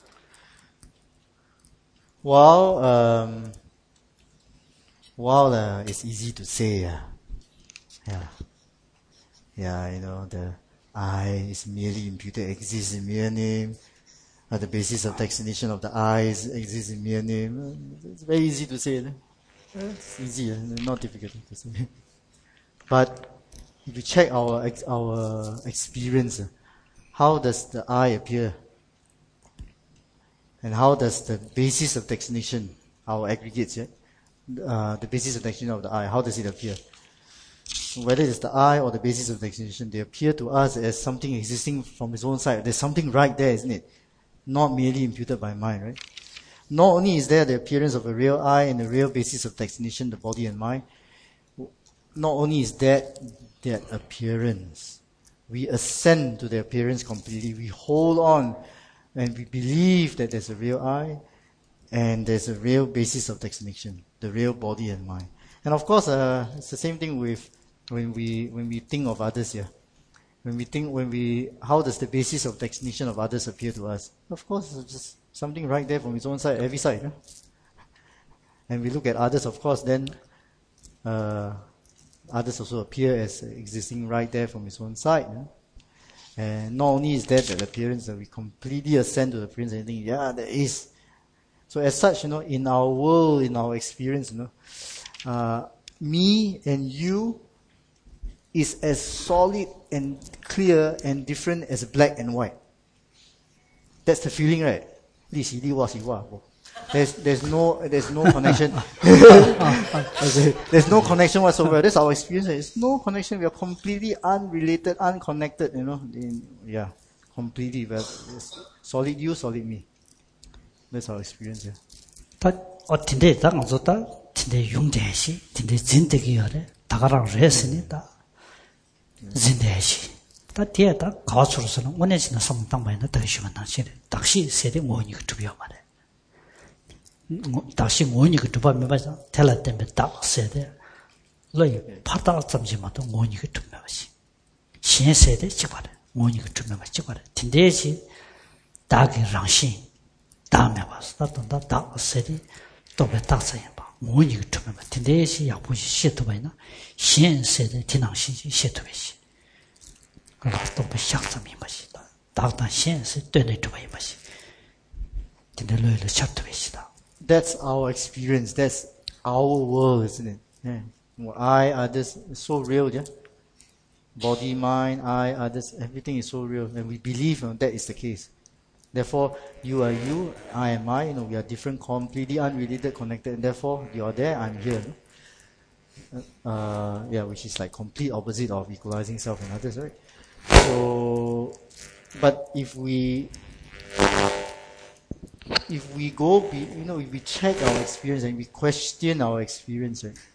Well, it's easy to say, you know, the I is merely imputed, exists in mere name. The basis of the explanation of the I exists in mere name. It's very easy to say. It's easy, not difficult to say. But if you check our experience, how does the I appear? And how does the basis of the explanation, our aggregates, the basis of the explanation of the I, how does it appear? Whether it's the I or the basis of the explanation, they appear to us as something existing from its own side. There's something right there, isn't it? Not merely imputed by mind, right? Not only is there the appearance of a real I and the real basis of the explanation, the body and mind, not only is that appearance, we assent to the appearance completely. We hold on and we believe that there's a real I and there's a real basis of the explanation, the real body and mind. And of course, it's the same thing with when we think of others here. How does the basis of the explanation of others appear to us? Of course, it's just something right there from its own side, every side. And we look at others, of course, then others also appear as existing right there from its own side. And not only is that the appearance that we completely assent to the appearance and think, yeah, there is. So as such, in our world, in our experience, me and you is as solid and clear and different as black and white. That's the feeling, right? There's no connection. There's no connection whatsoever. That's our experience. There's no connection. We are completely unrelated, unconnected, completely. But solid you, solid me. That's our experience, tinday ta ngzo ta tinday yungdeshi tinday zindagi yore dagarang resini ta zindeshi ta tiya ta kawasurusana 원해지는 성당마이나 다시만 나시래 dakshi sede 모니 그투비야 말해 다시 원이가 두번 매봐서 텔라 때문에 딱 세대 로이 파다 점지마도 원이가 두 매봐시 신 세대 찍어라 원이가 두 매봐 찍어라 tinde지 다기 랑신 다음에 와서 또다 딱 세대 또배 딱서야 봐 원이가 두 매봐 tinde지 약보시 시도 봐이나 신 세대 tin앙신 시도 배시 그럼 또배 샹점이 맛이 다다 신세 되네 두 봐이 맛이 tinde로를 샷도 배시다 That's our experience. That's our world, isn't it? Yeah. I, others, so real, yeah? Body, mind, I, others, everything is so real. And we believe that is the case. Therefore, you are you, I am I, we are different, completely unrelated, connected. And therefore, you are there, I'm here. Which is like complete opposite of equalizing self and others, right? So, but if we go, if we check our experience and we question our experience, right?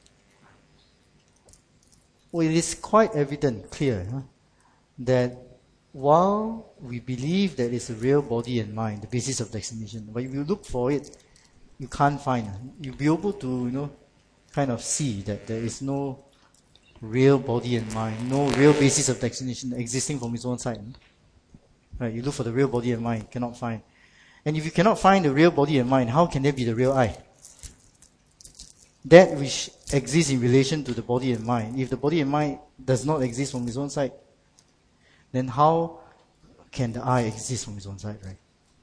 Well, it is quite evident, clear, that while we believe that it's a real body and mind, the basis of destination, but if you look for it, you can't find. You'll be able to, kind of see that there is no real body and mind, no real basis of destination existing from its own side. Right? You look for the real body and mind, cannot find. And if you cannot find the real body and mind, how can there be the real I? That which exists in relation to the body and mind. If the body and mind does not exist from its own side, then how can the I exist from its own side, right?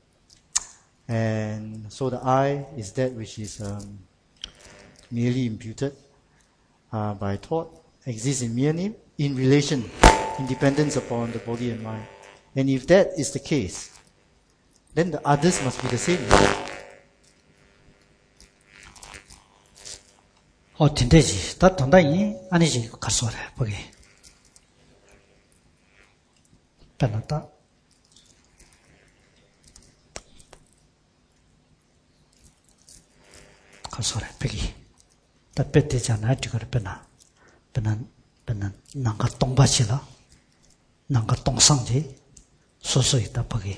And so the I is that which is merely imputed by thought, exists in mere name, in relation, in dependence upon the body and mind. And if that is the case, then the others must be the same. 된대지. 다 돈다이 아니지. 가서래. 보기. 빼놨다. 가서래. 보기. 다 뺐대잖아. 저거를 빼나. 빼는 난가 똥밭이다. 난가 똥상지. 소소이다. 보기.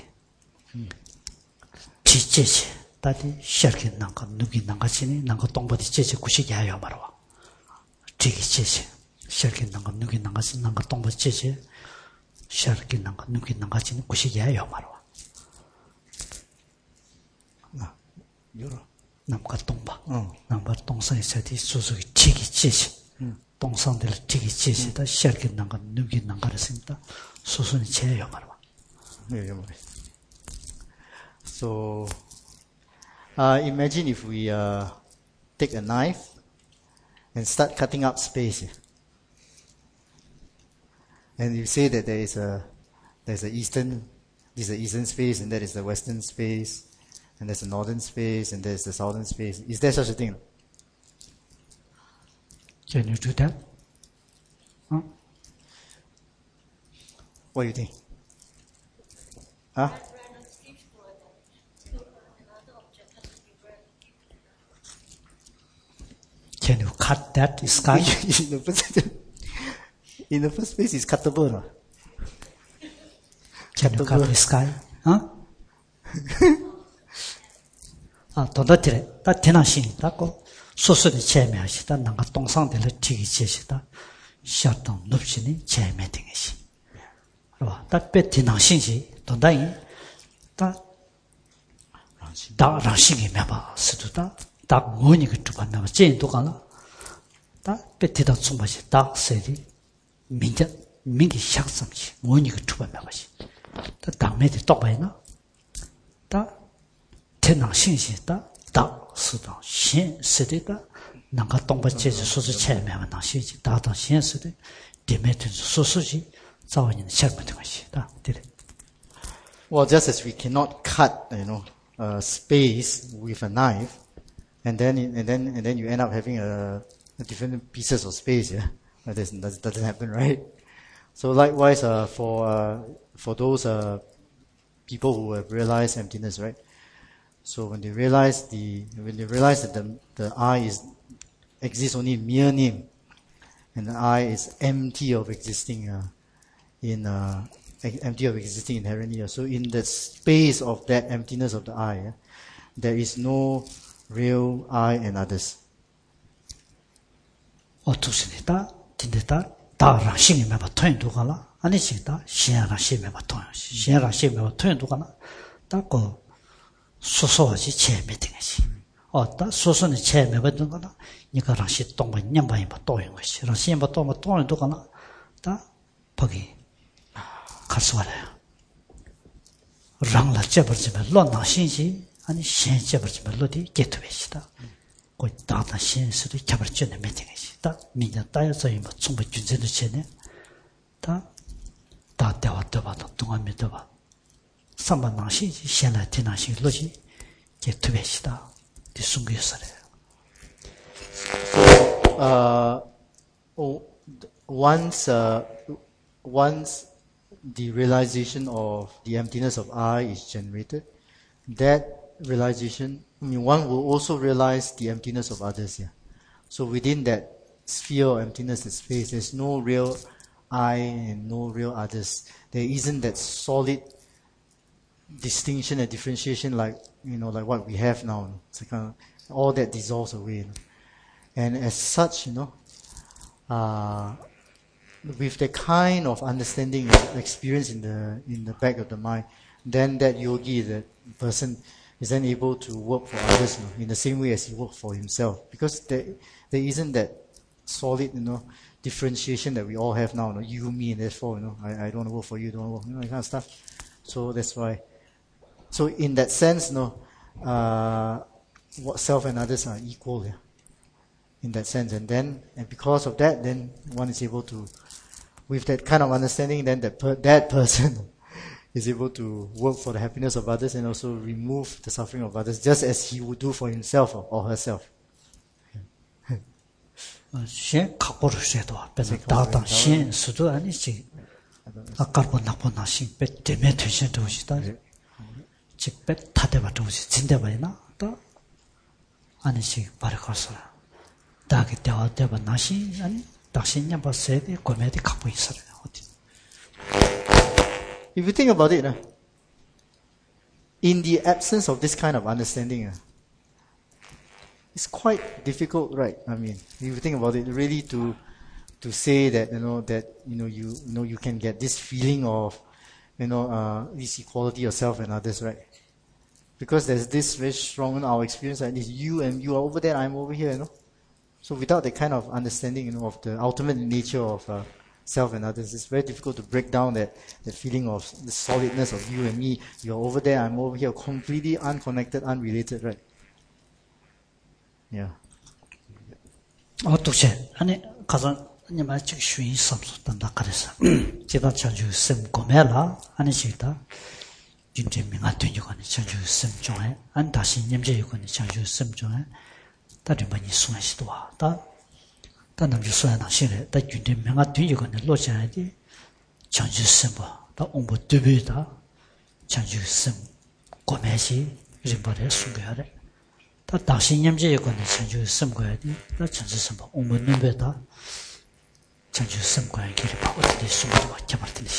지제지 다디 시작해 난가 누기 난가시니 난가 똥바디 제제 구식이 하여 말아 지기 제제 시작해 난가 누기 난가시 난가 똥바디 제제 시작해 난가 누기 난가시니 구식이 하여 말아 나 열어 남가 똥바 남바 똥상에 세디 소소기 지기 제제 똥상들 지기 제제다 시작해 난가 누기 난가르신다 소소니 제여 말아 네, 말해. So, imagine if we take a knife and start cutting up space. And you say that there's a eastern space, and that is the western space, and there's a northern space, and there's the southern space. Is there such a thing? Can you do that? Huh? What do you think? Huh? Can you cut that sky? In the first place, it's cuttable. No? Can you cut the sky? Huh? 돈다티래. 다 대나신이다. 고 소소리 제매하시다. 난가 동상들을 지기 제시다. 시합동 눕시니 제매등이시. 다 배티나신시. 돈다이. 다 랑신이 매봐. 스두다. 다 뭐니가 두반나 제인도 가나 다 배티다 좀바시 다 세리 민기 샥섬시 뭐니가 두반나 바시 다 당매디 똑바이나 다 태낭 신시다 다 스다 신 세리다 난가 동바 제주 소수 체매만 당신지 다다 신 세리 데메트 소수지 자원이는 샤르부터 것이다. Well, just as we cannot cut, space with a knife, and then you end up having a different pieces of space. Yeah, that doesn't happen, right? So likewise, for those people who have realized emptiness, right? So when they realize that the I exists only in mere name, and the I is empty of existing empty of existing inherently. So in the space of that emptiness of the I, there is no real I and others. 어두스니다 딘데다 다랑싱이 매바 토인도 가라 아니 시다 신야라시 매바 토인 신야라시 매바 토인도 가나 딱고 소소하지 체메딩이지 어따 소소는 체메거든 거나 니가 라시 동바 냠바이 바 토인 것이 라시 바 토마 토인도 가나 다 거기 가서 와요 랑라 제버지면 런나 신시 아니 신 제버지면 로디 게트베시다 거의 다다 신스를 잡을지는 메팅이시다. 미냐 따여서 뭐 충분히 준세도 전에 다 대화도 봐도 동안미도 봐. 삼반낭시 현在대낭시 로지 게트베시다. 이 순교설이에요. Once the realization of the emptiness of I is generated, that realization, one will also realize the emptiness of others here. So within that sphere of emptiness, the space, there's no real I and no real others. There isn't that solid distinction and differentiation like what we have now. It's like all that dissolves away. And as such, with the kind of understanding and experience in the back of the mind, then that yogi, that person, is then able to work for others in the same way as he works for himself. Because there isn't that solid, differentiation that we all have now. You, me, and therefore, I don't want to work for you, don't want to work, that kind of stuff. So that's why. So in that sense, what self and others are equal, yeah, in that sense. And because of that, then one is able to, with that kind of understanding, then that person is able to work for the happiness of others and also remove the suffering of others, just as he would do for himself or herself. 신 각고를 쇠도 앞에서 다다 신 수도 아니지. 아까고 나보나 신 때문에 되셔도 오시다. 직배 타대바도 오시 진대바이나 또 아니지 바르거서. 다게 대화대바 나시 아니 당신냐 봤어야 돼. 고매디 갖고 있어요. If you think about it, in the absence of this kind of understanding, it's quite difficult, right? I mean, if you think about it, really to say that you can get this feeling of this equality of self and others, right? Because there's this very strong in our experience, like this, you are over there, I'm over here, So without that kind of understanding, of the ultimate nature of self and others, it's very difficult to break down that feeling of the solidness of you and me. You're over there, I'm over here, completely unconnected, unrelated, right? Yeah. 어떻게 아니 가서 님아 즉 쉬인 섬었단다 그래서 제가 자주 씀 고매라 아니 시다 진짜미가 되니까는 자주 씀 중에 안 다시 님제 요건이 자주 씀 중에 다들 많이 수행시도 와다 남주 수행나 시래 다 진짜미가 되니까는 로자야지 자주 씀봐 다 공부 되비다 자주 씀 고매시 리버에 숨겨야래 다 당신 님제 요건이 자주 씀 거야 돼 다 자주 씀 봐. 공부는 배다 자주 씀 거야 길이 바꿔들이 숨도 잡아들이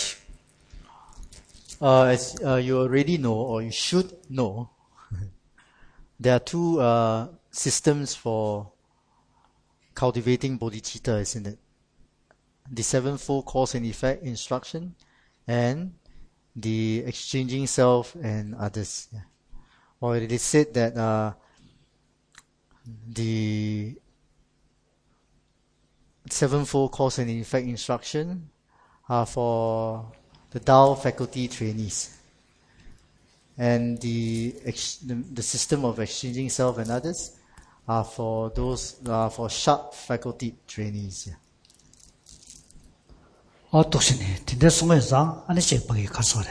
As you already know, or you should know, there are two systems for cultivating bodhicitta, isn't it? The sevenfold cause and effect instruction, and the exchanging self and others. Or it is said that the sevenfold cause and effect instruction are for the Tao faculty trainees, and the system of exchanging self and others are for those for sharp faculty trainees. 어떻시니 딘데 숨에서 아니 제법이 가서래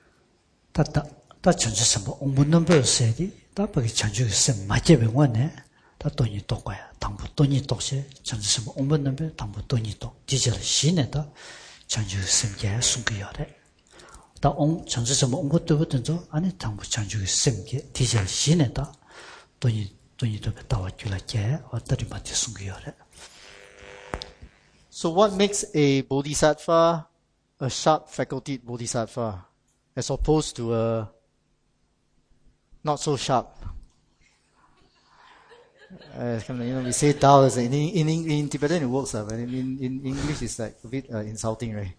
다 전주선 뭐 옹문는 배웠어야지 다 거기 전주선 맞게 병원에 다 돈이 또 거야 당부 돈이 또시 전주선 뭐 옹문는 배 당부 돈이 또 디젤 시내다 전주선 게 숨겨야래 다 전주선 뭐 옹것도 붙은저 아니 당부 전주선 게 디젤 시내다 돈이 또 배다와 줄게 어떻게 맞게 숨겨야래. So what makes a bodhisattva a sharp faculty bodhisattva as opposed to a not so sharp? We say Tao is in Tibetan it works, but in English it's like a bit insulting, right?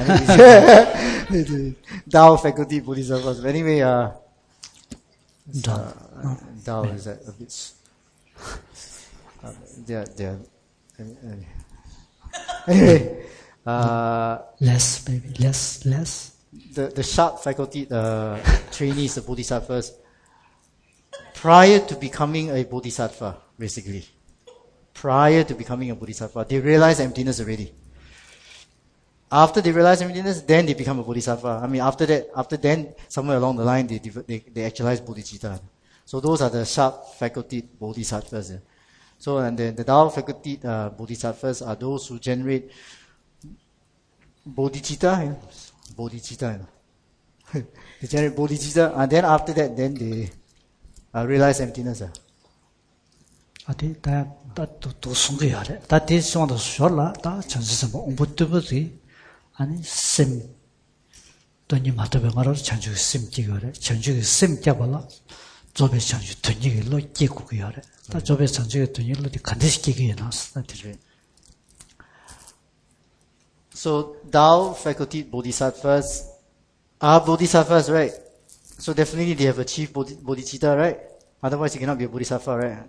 Tao faculty Bodhisattvas. But anyway, Tao is a bit. They're anyway. Less, maybe less. The sharp faculty trainees, the Bodhisattvas, prior to becoming a Bodhisattva, basically, they realize emptiness already. After they realize emptiness, then they become a Bodhisattva. I mean, after then, somewhere along the line, they actualize Bodhicitta. So those are the sharp faculty Bodhisattvas. So, and then the Tao faculty Bodhisattvas are those who generate Bodhicitta. They generate Bodhicitta, and then after that, then they realize emptiness. 또 숨겨야래. 다 대성도 쇼라 다 전세서 공부뜨버지 아니 심 돈이 맞다be 말로 전주 심 끼거래. 전주 심 끼발라. 조배 전주 돈이로 끼고 그야래. 다 조배 전주 돈이로 간대시키게 해놨어. So Tao faculty Bodhisattvas are Bodhisattvas, right? So definitely they have achieved Bodhicitta, right? Otherwise you cannot be a Bodhisattva, right?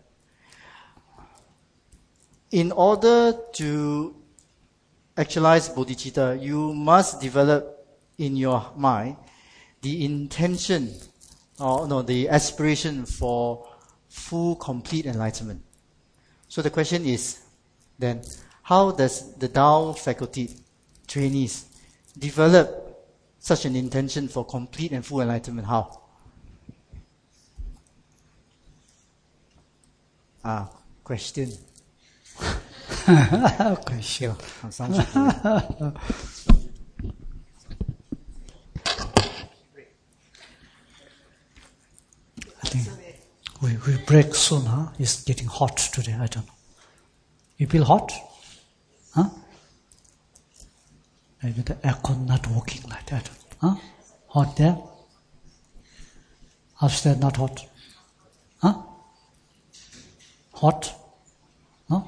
In order to actualize Bodhicitta, you must develop in your mind the intention, the aspiration for full, complete enlightenment. So the question is, then, how does the Tao faculty trainees develop such an intention for complete and full enlightenment? How? Question. Question. I think we break soon, huh? It's getting hot today, I don't know. You feel hot? Huh? Maybe the aircon not working like that. Huh? Hot there? Upstairs not hot? Huh? Hot? No?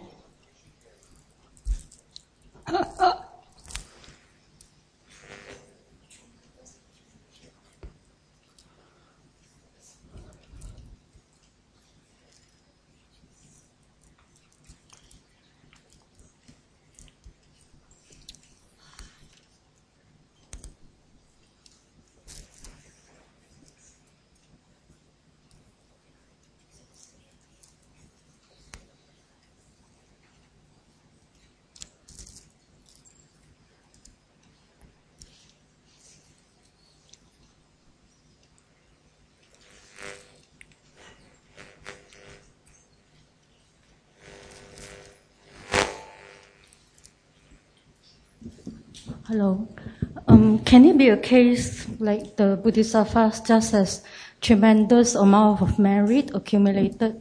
Hello. Can it be a case like the Bodhisattvas just has tremendous amount of merit accumulated?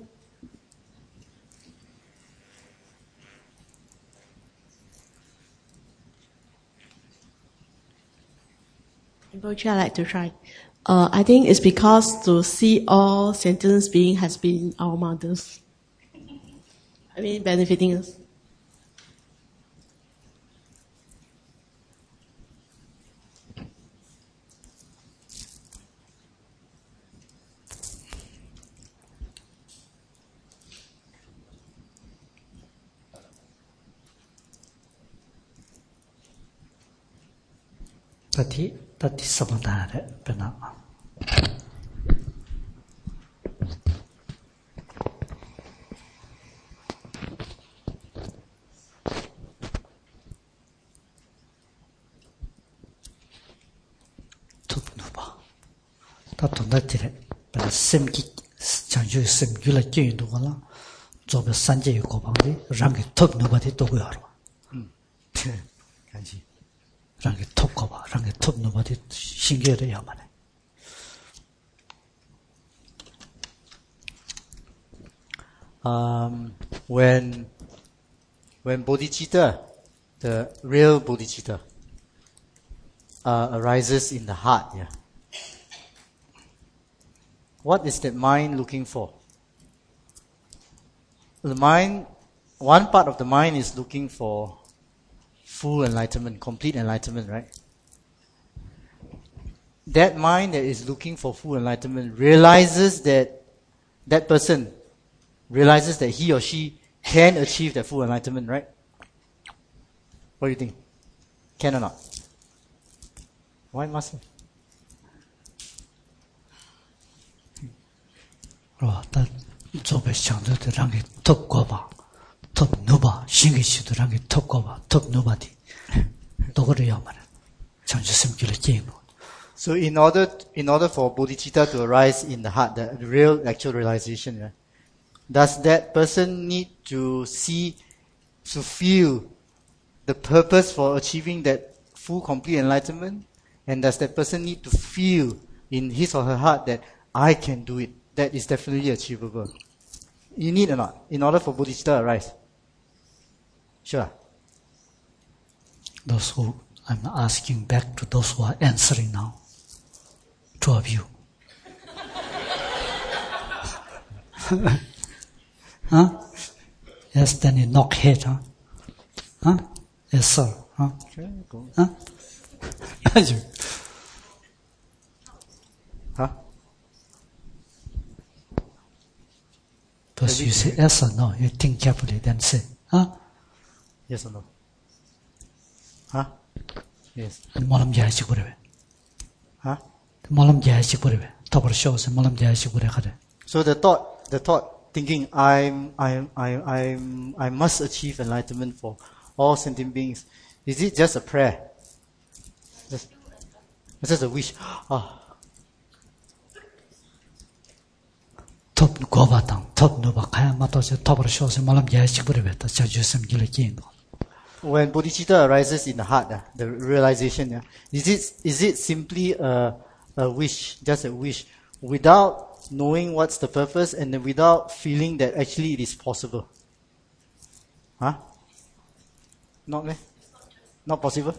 I'd like to try. I think it's because to see all sentient beings has been our mothers. I mean, benefiting us. Tati samadhare penama. Tupnuba. Tato natire. Pera semki chanju sem gyula kyu wala. Zobe sanje yu kobangdi rangi tupnuba di togu yarwa. Kanji. rangi top koba, rangi top nobody shingere yamane. When bodhicitta, the real bodhicitta, arises in the heart, what is that mind looking for? the mind, one part of the mind is looking for full enlightenment, complete enlightenment, right? That mind that is looking for full enlightenment realizes that that person realizes that he or she can achieve that full enlightenment, right? What do you think? Can or not? Why must it? 是吧？但做被想着的让给透过吧，透努吧，心给许的让给透过吧，透努吧的，都个这样嘛的，像是什么就来见了。 So in order for bodhicitta to arise in the heart, the real actual realization, right, does that person need to see, to feel the purpose for achieving that full complete enlightenment? And does that person need to feel in his or her heart that I can do it? That is definitely achievable. You need or not? In order for bodhicitta to arise. Sure. Those who I'm asking back to those who are answering now. 2 of you. Huh? Yes, then you knock head, huh? Huh? Yes, sir. Huh? Okay, go. Huh? Huh? First you say yes or no, you think carefully, then say, huh? Yes or no? Huh? Yes. Molam jayasi kure. Huh? Molam jayasi kure. Tabar shows molam jayasi kure kare. So the thought, thinking, I must achieve enlightenment for all sentient beings. Is it just a prayer? It's just a wish. Ah. Top gobatang, top nuba kaya matose tabar shows molam jayasi kure. That's just some gila jingo. When bodhicitta arises in the heart, the realization, is it simply a wish, just a wish, without knowing what's the purpose and then without feeling that actually it is possible? Huh? Not me? Not possible?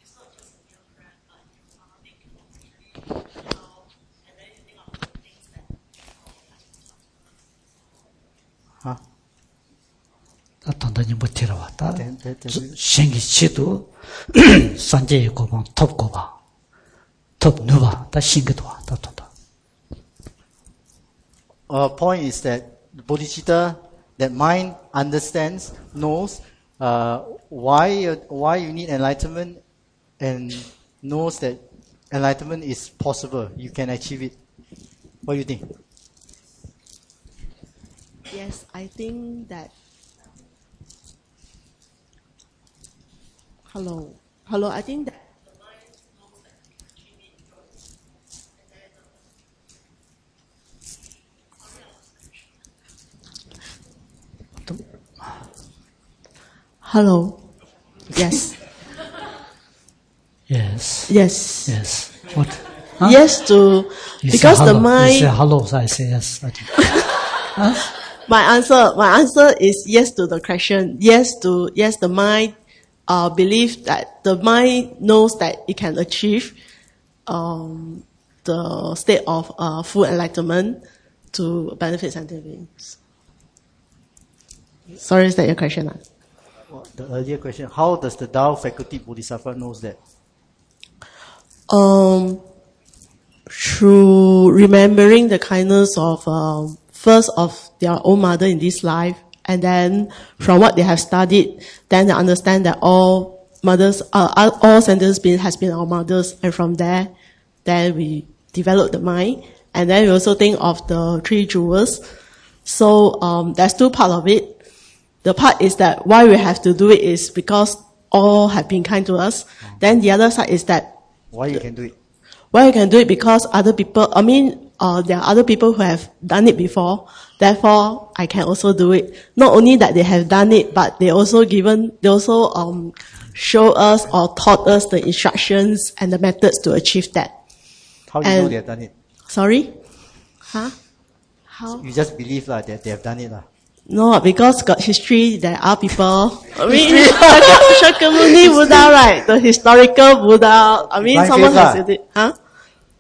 Huh? 他当到你不提了吧？他对先给七度，三界一个帮 top 个吧 ，top 牛吧，他先给多，他懂的。 Point is that bodhicitta, that mind understands, knows why you need enlightenment, and knows that enlightenment is possible. You can achieve it. What do you think? Yes, I think that. Hello, I think that. Hello. Yes. Yes. Yes. Yes. What? Huh? Yes to You because say the hello. mind. You say hello, so I say yes. Huh? My answer is yes to the question. Yes, the mind believe that the mind knows that it can achieve the state of full enlightenment to benefit sentient beings. Sorry, is that your question? The earlier question, how does the Tao faculty bodhisattva knows that? Through remembering the kindness of first of their own mother in this life, and then from what they have studied, then they understand that all mothers, all sentient beings has been our mothers, and from there, then we develop the mind, and then we also think of the 3 jewels. So there's 2 parts of it. The part is that why we have to do it is because all have been kind to us. Then the other side is that Why you can do it? why you can do it because other people, there are other people who have done it before. Therefore, I can also do it. Not only that they have done it, but they also show us or taught us the instructions and the methods to achieve that. How do you know they have done it? Sorry? Huh? How? You just believe that they have done it. No, because got history, there are people. Shakyamuni Buddha, right? The historical Buddha. Someone has said it. Huh?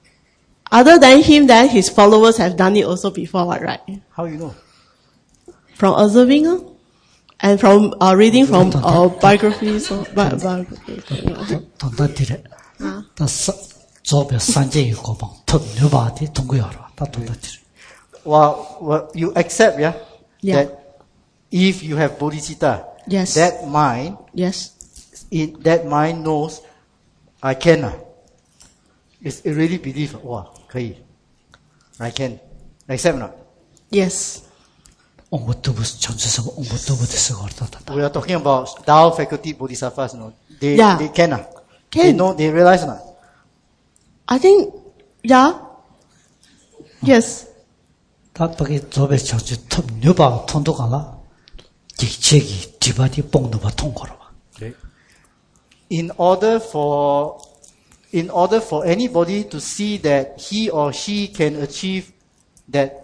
Other than him, then his followers have done it also before, right? How you know? From observing, and from reading from biographies. Biographies. 돈다 디레. 다 조베 산제 고방 톱 녀바디 동거여라. 다 돈다 디레. Well, you accept, yeah? Yeah. That if you have bodhicitta, Yes. that mind, Yes. that mind knows, I can. It really believe, wow, 可以. I can. Accept or not? Yes. 옹부두부 전체서 옹부두부 됐어 걸었다. We are talking about Tao faculty bodhisattvas, no? They Yeah. can. Can. They know, they realize or not? I think, yeah. Yes. 다밖에 조베 저주 톱 녀바 통도 갈라. 기체기 디바디 뽕도바 통거로 봐. Okay. In order for anybody to see that he or she can achieve that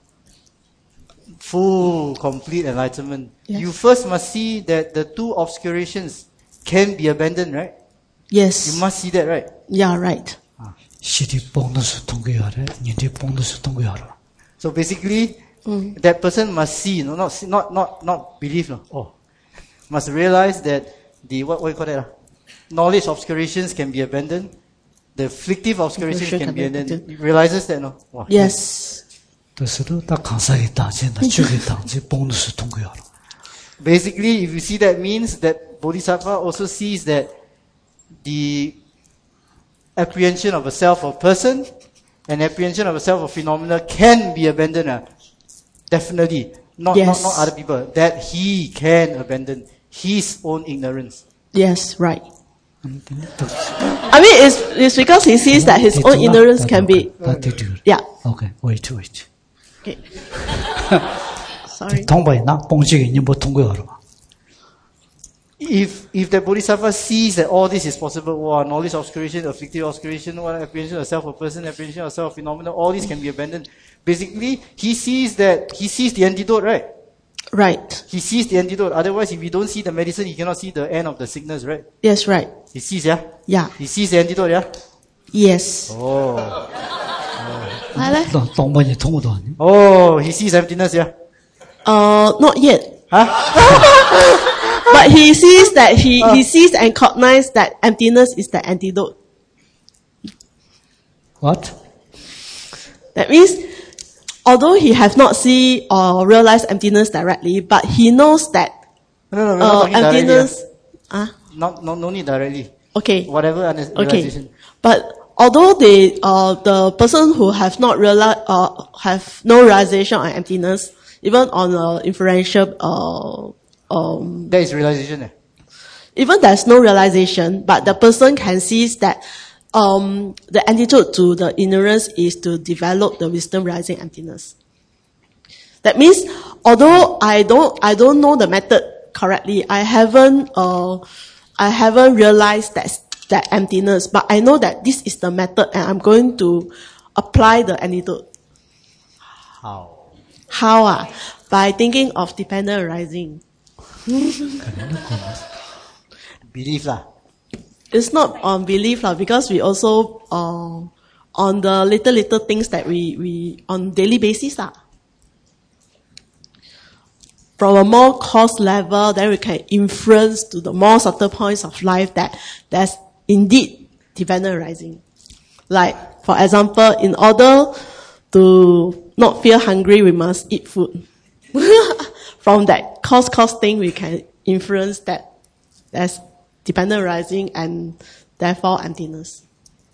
full, complete enlightenment, Yes. you first must see that the two obscurations can be abandoned, right? Yes. You must see that, right? Yeah, right. 시디 뽕도수 통거여래. 니디 뽕도수 통거여라. So basically, that person must see, no, not believe, no. Oh, must realize that the what you call that? Knowledge obscurations can be abandoned. The afflictive obscurations can be abandoned. He realizes that, no. Wow. Yes. 그래서도 다 강사기 당신 죽이 당신 뽕도수 통거여라. Basically, if you see that means that Bodhisattva also sees that the apprehension of a self or person and apprehension of a self or phenomena can be abandoned. Definitely. Not other people. That he can abandon his own ignorance. Yes, right. I mean, it's because he sees that his own ignorance can be. Yeah. Okay, wait. Okay. Sorry. 통보이나 뽕식이 님뭐 통거여라. If the Bodhisattva sees that all this is possible, knowledge obscuration, afflictive obscuration, apprehension of self or person, apprehension of self phenomena, all this can be abandoned. Basically, he sees the antidote, right? Right. He sees the antidote. Otherwise, if you don't see the medicine, he cannot see the end of the sickness, right? Yes, right. He sees, yeah? Yeah. He sees the antidote, yeah? Yes. Oh. 똥번이 통보도 아니. Oh, he sees emptiness, yeah? Not yet. Huh? But he sees that he sees and cognizes that emptiness is the antidote. What? That means, although he has not seen or realized emptiness directly, but he knows that No, we're not talking emptiness. No need directly. Okay. Whatever realization. But although the person who have not realized have no realization on emptiness, even on inferential That is realization. even there's no realization, but the person can see that the antidote to the ignorance is to develop the wisdom realizing emptiness. That means, although I don't know the method correctly, I haven't realized that emptiness, but I know that this is the method, and I'm going to apply the antidote. How? How? By thinking of dependent arising. Belief lah. It's not on belief because we also on the little things that we on daily basis From a more coarse level, then we can influence to the more subtle points of life that there's indeed dependent arising. Like, for example, in order to not feel hungry, we must eat food. From that coarse thing, we can influence that there's dependent arising and therefore emptiness.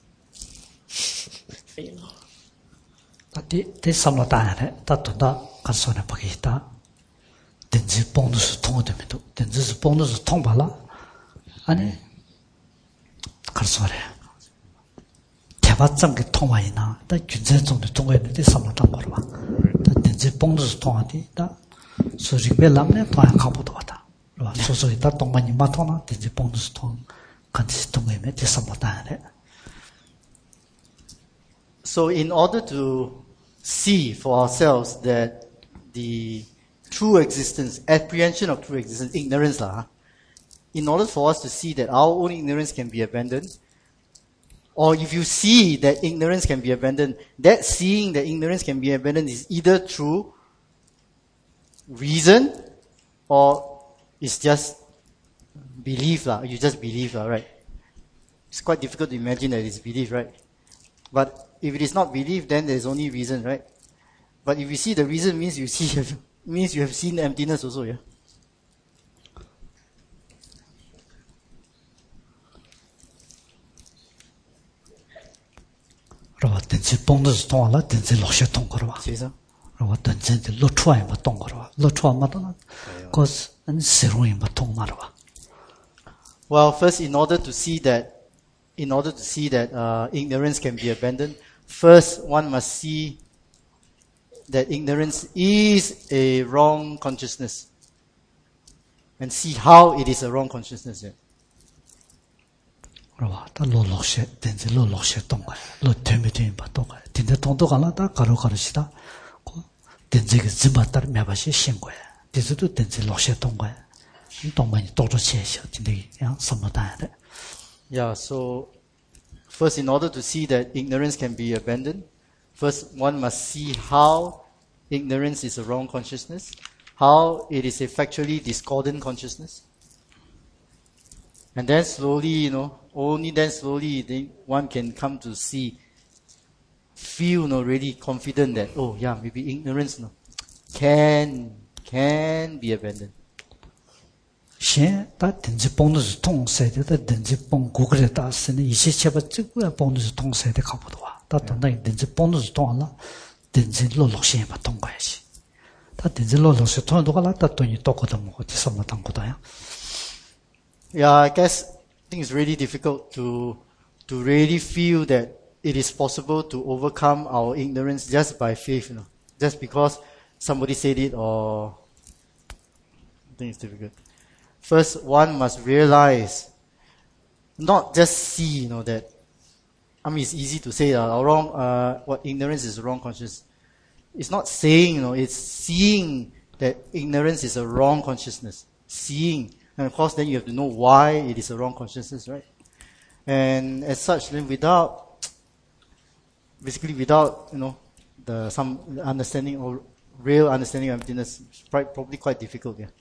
때 삼라다네. 다도다 가서네 바기다. 덴지 뽕도스 통어되면도 덴지스 뽕도스 통발라. 아니. 가서래. 대바짱 게 통화이나. 다 균제 정도 통화했는데 삼라다 거라. 덴지 뽕도스 통화디. 다 소식벨람네 통화 가보도 왔다. 소소이 다 동만이 마토나 덴지 뽕도스 통 간지 통화에 때 삼라다네. So in order to see for ourselves that the true existence, apprehension of true existence, ignorance in order for us to see that our own ignorance can be abandoned, or if you see that ignorance can be abandoned, that seeing that ignorance can be abandoned is either through reason or it's just belief lah. You just believe lah, right? It's quite difficult to imagine that it's belief, right? But if it is not belief, then there's only reason, right? But if you see the reason, means you have seen emptiness also, yeah. rāwa tēnzi pōngdō sī tōngwa lā tēnzi lōshē tōng kōrwa. rāwa tēnzi lō chua yinpa tōng kōrwa. lō chua mā tōng kōs sērō yinpa tōng mā rāwa. Well, first, in order to see that ignorance can be abandoned, first one must see that ignorance is a wrong consciousness and see how it is a wrong consciousness. Yeah. rāwa tā lō lōshē, tēnzi lō lōshē tōng kōya, lō tēmē tēmē pā tōng kōya. tēnzi tōng tō kāla tā kāro kāro shī tā, tēnzi kī zimbā tār mē bā shī shīng kōya. tēnzi tō tēnzi lōshē tōng kōya. tōng bā nī tōg chō chē shī, tēnzi kī yāng sāmbā tāya rē. Yeah, so first, in order to see that ignorance can be abandoned, first one must see how ignorance is a wrong consciousness, how it is a factually discordant consciousness. And then slowly, only then slowly one can come to feel, really confident that, oh yeah, maybe ignorance, can be abandoned. Shen, tā tēnzi pōngdō sī tōng sēdi, tā tēnzi pōng gugurē tā sēni, ishī chēpa chīgūyā pōngdō sī tōng sēdi kāpō tōwa. Tā tōndā yī tēnzi pōngdō sī tōng alā, tēnzi lō lōshē yī pa tōng kāyā shī. Tā tēnzi lō lōshē tōng tō kālā, tā tōnyi tō kōtā mō kōtī sāma tāng kōtā yā. Yeah, I guess I think it's really difficult to really feel that it is possible to overcome our ignorance just by faith, just because somebody said it, or I think it's difficult. First, one must realize, not just see, that, it's easy to say, what ignorance is a wrong consciousness. It's not saying, it's seeing that ignorance is a wrong consciousness. Seeing. And of course, then you have to know why it is a wrong consciousness, right? And as such, then without, some understanding or real understanding of emptiness, it's probably quite difficult, yeah.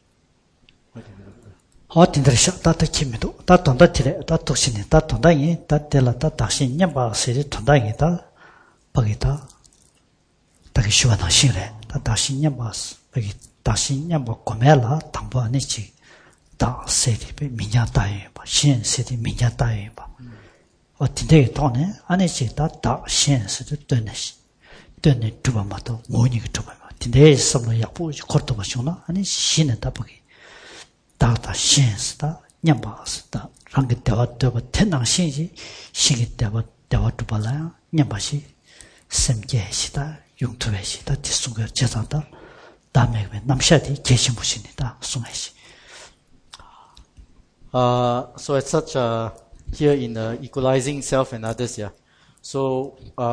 Hō tīndari shā, tā tā kīmi tō, tā tōndā tīre, tā tōkshī nī, tā tōndā yī, tā tēlā tā tākshī nyambā sēri tōndā yī tā, pāgī tā, tā kī shūwa nā shīng rē, tā tākshī nyambā, pāgī tākshī nyambā kōmē lā, tāmbā nī chī, tā sēri pē mīnyā tā yī bā, shīn sēri mīnyā tā yī bā. Hō tīndari tō nē, anī chī tā tā shīn sēri tōne shī, tōne tūpa mā tō, ngō nī kī tūpa mā, tīndari sāmbā yāpū kōr tōpa shūng nā, anī shīn tā pāgī. 다다 신스다 냠바스다 랑게 대화되고 태낭 신지 신이 대화 두발라 냠바시 샘게시다 용투베시다 디숭거 제산다 다음에 남샤디 계신부신이다 숭해시. So as such, here in equalizing self and others, yeah. So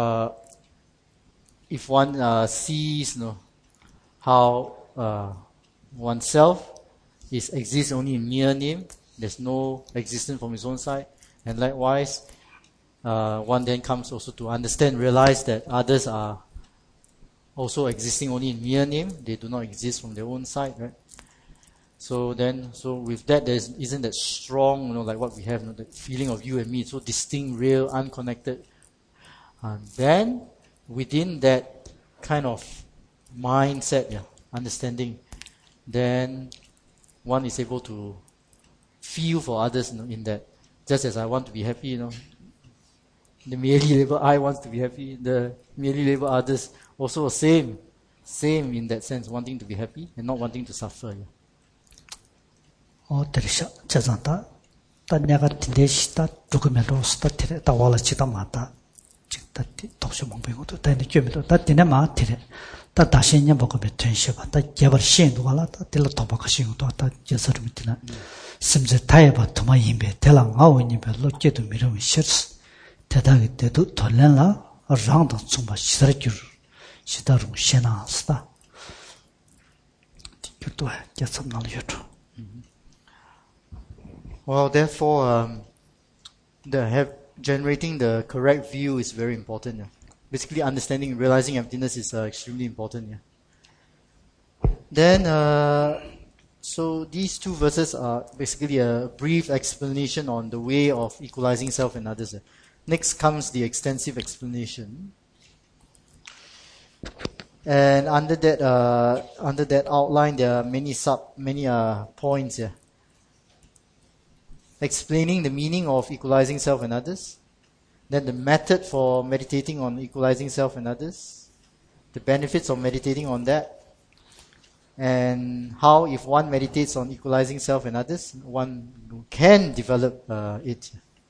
if one sees, how oneself exists only in mere name, there's no existence from his own side, and likewise, one then comes also to understand, realize that others are also existing only in mere name, they do not exist from their own side, right? So with that, there isn't that strong, like what we have, the feeling of you and me, so distinct, real, unconnected. Then, within that kind of mindset, understanding, then one is able to feel for others, in that, just as I want to be happy, the merely label I wants to be happy, the merely label others also same in that sense, wanting to be happy and not wanting to suffer. Terisha, Chazanta, Tanyaga Tindeshita, Dokumerosta, Tawala Chitamata, Chitati, Toshamambo, Tanikumeto, Tatinema, Tire. Tā tāshīnyā bōku bē tuñshība, tā gyabar shīndu wāla, tā tīla tōpaka shīngu tō, tā yasar mitina, simzē tāyabā tūma yīmbē, tēlā ngā wīnyibē, lō kēdū mīrōmi shirs, tētāgi tēdū tōlēn lā, rāngdā tsūmbā shidarakir, shidarung shēnā sītā. Yurdu wā, yasam nāla yurdu. Well, therefore, generating the correct view is very important. Basically, understanding, realizing emptiness is extremely important. Then, so these two verses are basically a brief explanation on the way of equalizing self and others. Next comes the extensive explanation. And under that outline, there are many points here. Explaining the meaning of equalizing self and others. Then the method for meditating on equalizing self and others. The benefits of meditating on that. And how, if one meditates on equalizing self and others, one can develop it.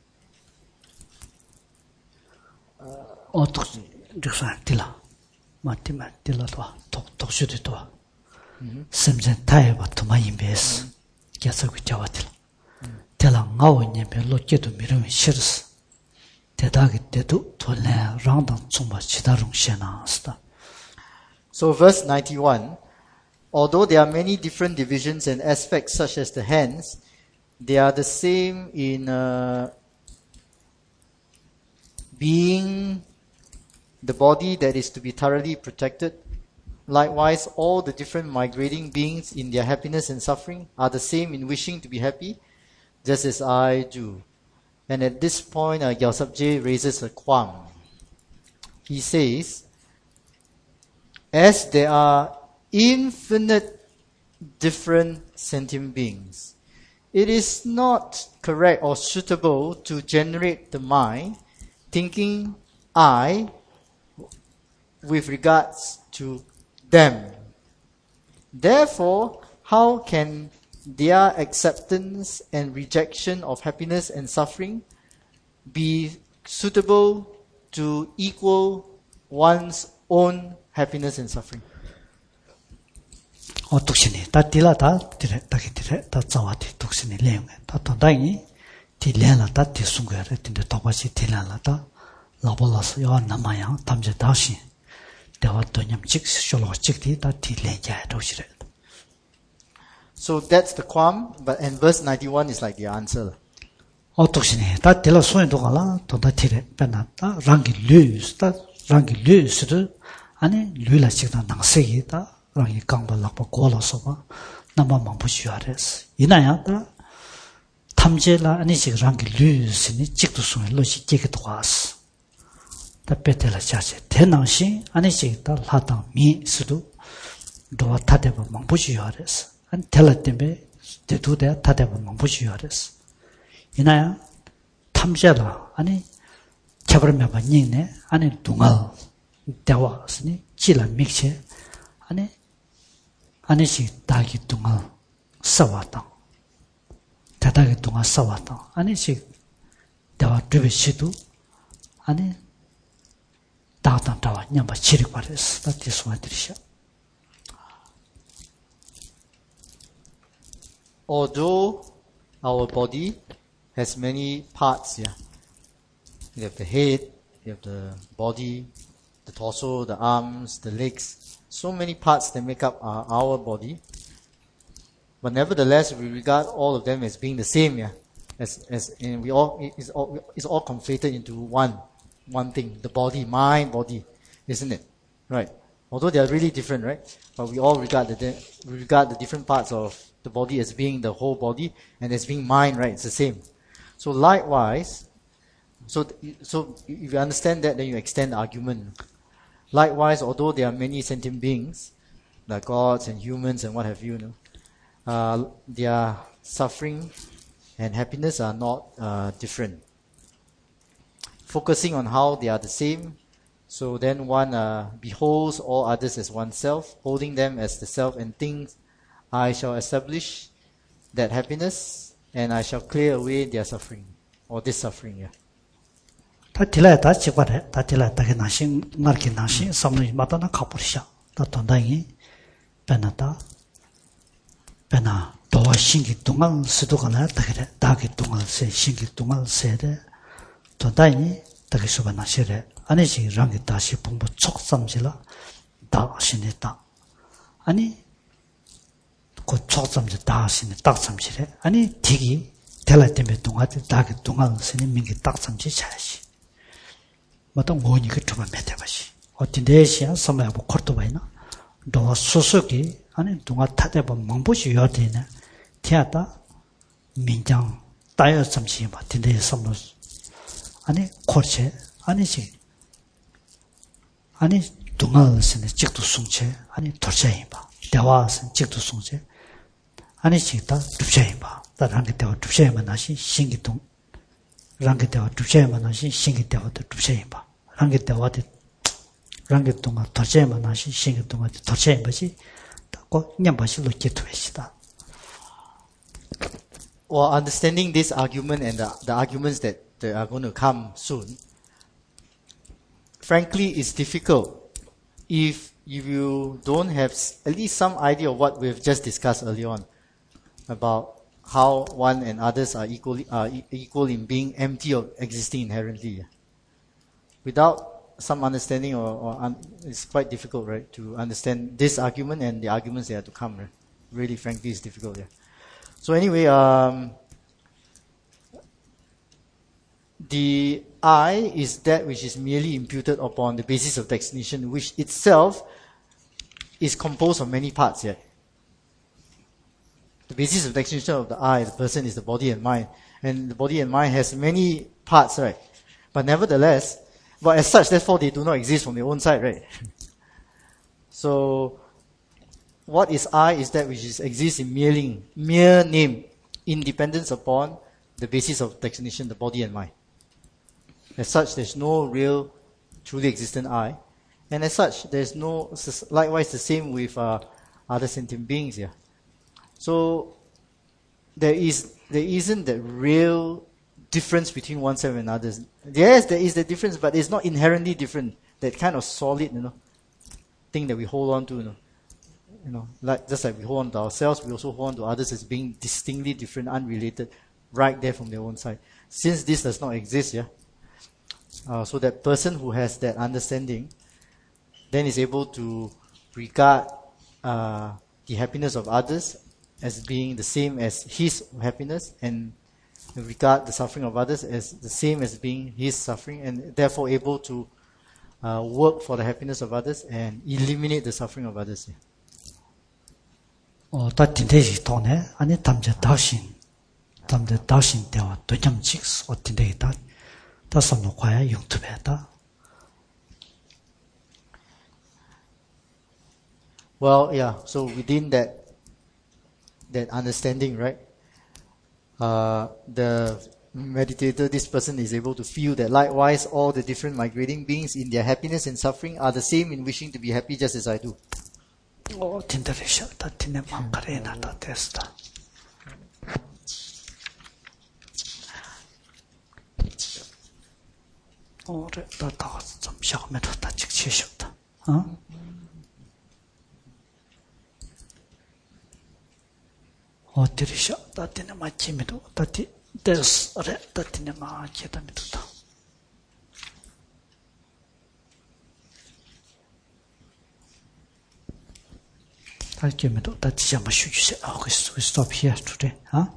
Semjen taiba tuma imbes kiasa ku jawatil tela ngao nyembe lo kedu mirumi shirs tedagi tedu tolen rangdang tsumba chidarung shena asta. So verse 91, although there are many different divisions and aspects such as the hands, they are the same in being the body that is to be thoroughly protected. Likewise, all the different migrating beings in their happiness and suffering are the same in wishing to be happy, just as I do. And at this point, Gyaltsab Je raises a qualm. He says, as there are infinite different sentient beings, it is not correct or suitable to generate the mind thinking I with regards to them. Therefore, how can their acceptance and rejection of happiness and suffering be suitable to equal one's own happiness and suffering? Tuksini ta tila ta dire ta zawati tuksini leung ta tondangi ti lena ta ti sungare tinde tobachi tilala ta labolas yo namayang tamje dashi dewa tonyam chik sholo chikti ta ti lenja doshire. So that's the qualm, and verse 91 is like the answer. Tuksini ta tila soin dogala tonda tire pena ta rangi lus ru ani lula chikna nangsegi ta rangi kangba lakpa kola soba nama mambu shuares. Inaya ta tamje la ani chik rangi lus ni chikdu sunga lo shi kiki tuwaas. Ta pete la chache tenangshi ani chik ta latang mi sudu dowa tateba mambu shuares. Ani tela tembe dedu dea tateba mambu shuares. Inaya tamje la ani chabar meba nyingne ani dungal dewa sini chila mikche ani si dagi dungal sawatang tadagi dungal sawatang ani si dewa dribe shidu ani dagdang dawa nyamba chirik pares dati suwa dirisha. Although our body has many parts, yeah. You have the head, you have the body, the torso, the arms, the legs, so many parts that make up our body. But nevertheless, we regard all of them as being the same, yeah. And it's all conflated into one thing, the body, my body, isn't it? Right. Although they are really different, right? But we all regard the different parts of the body as being the whole body and as being mine, right? It's the same. So likewise, so if you understand that, then you extend the argument. Likewise, although there are many sentient beings, like gods and humans and what have you, their suffering and happiness are not different. Focusing on how they are the same, so then one beholds all others as oneself, holding them as the self, and thinks, I shall establish that happiness and I shall clear away their suffering, or this suffering, yeah. Tatila ta chikware, tatila ta kenashin, narki nashin, samni matana kapurisha. Tatondangi, penata, pena, doa shingi tungal sidukala, takere, dagi tungal se, shingi tungal se de, tondangi, taki subana shire, anishi rangi dashi pumbu chok samjila, da shine da. Ani, ko chok samjila da shine, dak samjire, ani tiki, tela tembe tungati, dagi tungal sene, mingi dak samji chayashi. Matang ngoni ke tuba mete bashi. O tindesiya samayabu korto bayina. 동아 소속이 아니 동아 타대바 망보시 요되네 티아다 민장 따여 잠시 봐 딘데 섬로 아니 코르체 아니지 아니 동아스네 직도 송체 아니 돌체이 봐 대화선 직도 송체 아니 지다 둡체이 봐 다랑게 대화 둡체이만 하시 신기동 랑게 대화 둡체이만 하시 신기 대화도 둡체이 봐 랑게 대화도 랑게 동아 돌체이만 하시 신기 동아 돌체이 뭐지 꼭 냠바실로 기토해시다. Well, understanding this argument and the arguments that are going to come soon, frankly, it's difficult if you don't have at least some idea of what we've just discussed earlier on about how one and others are equal in being empty of existing inherently. Without some understanding, it's quite difficult, right, to understand this argument and the arguments that are to come. Right? Really, frankly, it's difficult. Yeah. So anyway, the I is that which is merely imputed upon the basis of designation, which itself is composed of many parts. Yeah. The basis of designation of the I, the person, is the body and mind, and the body and mind has many parts, right? But nevertheless, but as such, therefore, they do not exist from their own side, right? So, what is I is that which exists in mere name, independence upon the basis of designation, the body and mind. As such, there's no real, truly existent I. And as such, there's no, likewise the same with other sentient beings here. So, there isn't that real difference between oneself and others. Yes, there is the difference, but it's not inherently different. That kind of solid, thing that we hold on to, like just like we hold on to ourselves, we also hold on to others as being distinctly different, unrelated, right there from their own side. Since this does not exist, so that person who has that understanding then is able to regard the happiness of others as being the same as his happiness, and regard the suffering of others as the same as being his suffering, and therefore able to work for the happiness of others and eliminate the suffering of others. 다 딘데지 돈에 아니 담제 다신 대화 도점직 어딘데다 다 섬노과야 유튜브에다. Well, yeah. So within that understanding, right? The meditator, this person is able to feel that likewise all the different migrating beings in their happiness and suffering are the same in wishing to be happy just as I do. 딘데리샤다 딘네 망가레나다 됐다. 다 좀 시작하면서 다 직치셨다. 어디리샤 다 딘네 마치미도 다티 데스 어레 다 딘네 마치다 미도다. We stop here today. Huh?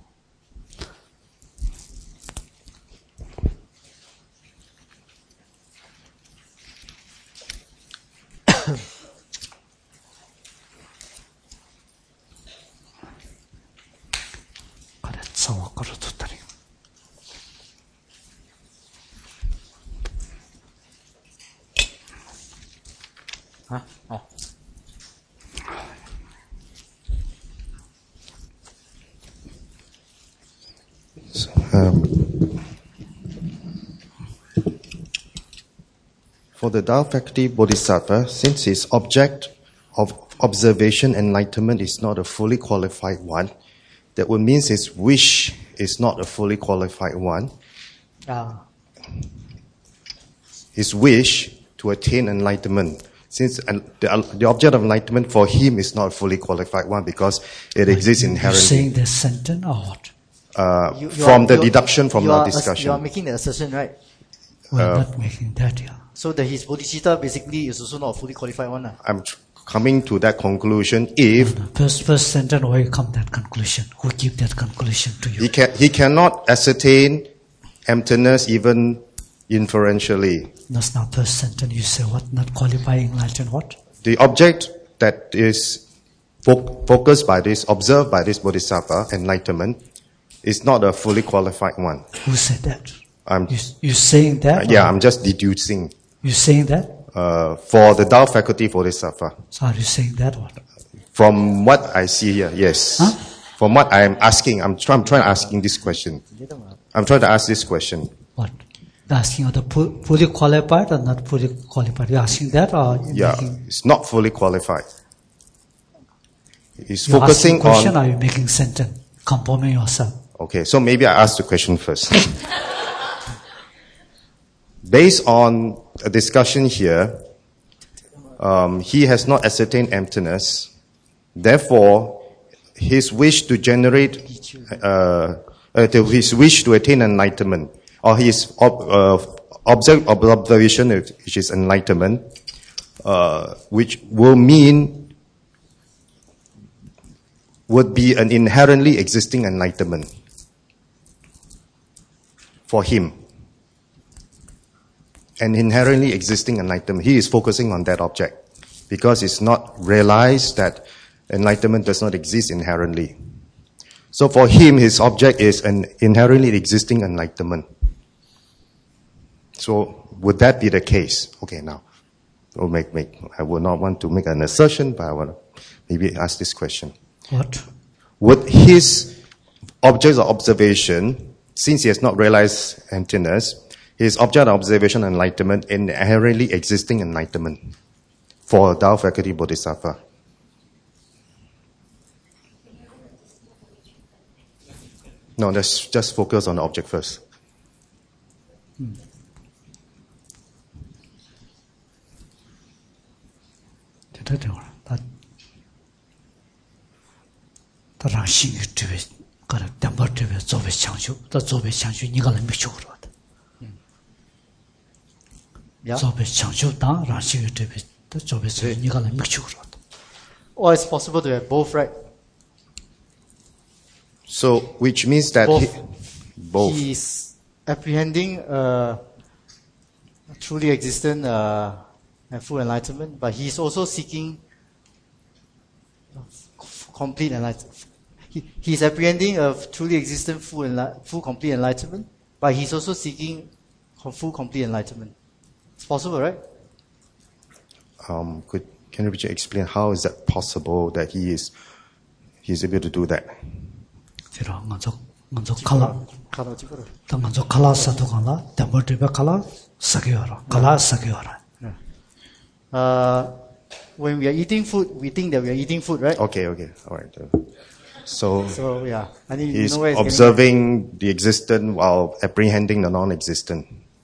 Huh? Oh. For the Tao faculty Bodhisattva, since his object of observation enlightenment is not a fully qualified one, that would mean his wish is not a fully qualified one. His wish to attain enlightenment, since the object of enlightenment for him is not a fully qualified one because it exists inherently. You're saying this sentence or what? From the deduction from the discussion. You are making the assertion, right? We're not making that, yeah. So that his bodhicitta basically is also not a fully qualified one. I'm coming to that conclusion if... First sentence, why you come to that conclusion? Who give that conclusion to you? He cannot ascertain emptiness even inferentially. That's not first sentence. You say what? Not qualifying enlightenment, what? The object that is focused by this, observed by this bodhisattva, enlightenment, is not a fully qualified one. Who said that? I'm, You saying that? yeah, or I'm just deducing. You saying that? For the Tao faculty bodhisattva. So are you saying that one? From what I see here, yes. Huh? From what I'm asking, I'm trying asking this question. I'm trying to ask this question. What? Asking of the fully qualified or not fully qualified? You asking that or you Yeah, making, it's not fully qualified. He's you focusing asking question on. or you making sentence? Confirming yourself. Okay, so maybe I ask the question first. Based on a discussion here, he has not ascertained emptiness. Therefore, his wish to generate, his wish to attain enlightenment, or his observation, which is enlightenment, which will mean, would be an inherently existing enlightenment for him. An inherently existing enlightenment. He is focusing on that object because it's not realized that enlightenment does not exist inherently. So for him, his object is an inherently existing enlightenment. So would that be the case? Okay, now, I would not want to make an assertion, but I want to maybe ask this question. What? Would his objects of observation, since he has not realized emptiness, his object of observation and enlightenment inherently existing enlightenment for Tao faculty bodhisattva? No, let's just focus on the object first. Yeah. Or it's possible to have both, right? So, which means that both. He's apprehending truly existent and full enlightenment, but he's also seeking complete enlightenment. He's apprehending a truly existent full complete enlightenment, but he's also seeking full complete enlightenment. It's possible, right? Can you explain how is that possible that he's able to do that? When we are eating food, we think that we are eating food, right? Okay, all right. So yeah, I think he's you know where it's observing the existent while apprehending the non-existent.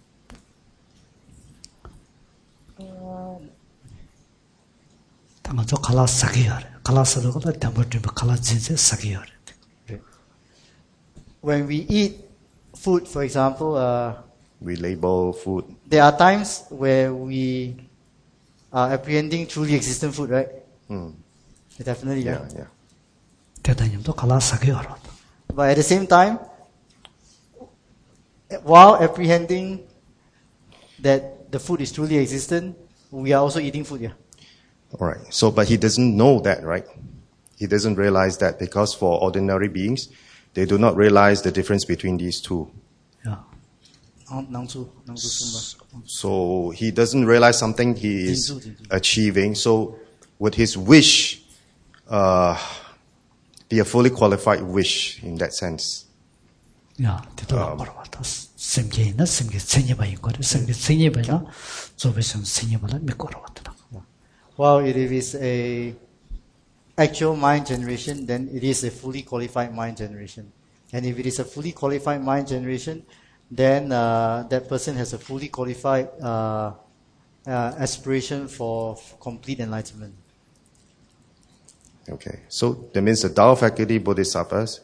When we eat food, for example, We label food. there are times where we are apprehending truly existent food, right? Definitely, Yeah, right? yeah. But at the same time, while apprehending that the food is truly existent, we are also eating food, yeah. All right. So, but he doesn't know that, right? He doesn't realize that because for ordinary beings, they do not realize the difference between these two. Yeah. So he doesn't realize something he is achieving. So would his wish be a fully qualified wish in that sense? Yeah. Well, if it is a actual mind generation, then it is a fully qualified mind generation. And if it is a fully qualified mind generation, then that person has a fully qualified aspiration for complete enlightenment. Okay. So that means the Tao faculty bodhisattvas,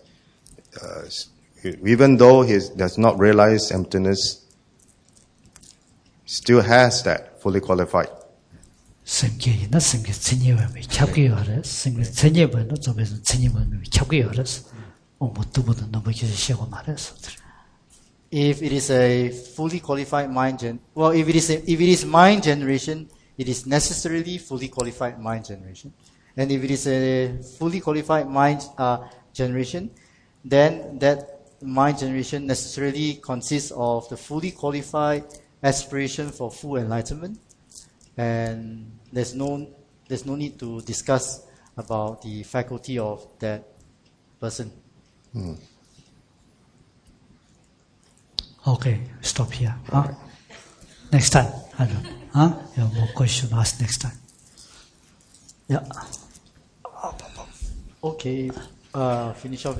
even though he does not realize emptiness, still has that fully qualified. So if it is a fully qualified mind if it is mind generation, it is necessarily fully qualified mind generation. And if it is a fully qualified mind generation, then that mind generation necessarily consists of the fully qualified aspiration for full enlightenment, and there's no need to discuss about the faculty of that person. Okay, stop here. Huh? Next time. Huh? You have more questions, ask next time. Yeah. Okay, finish off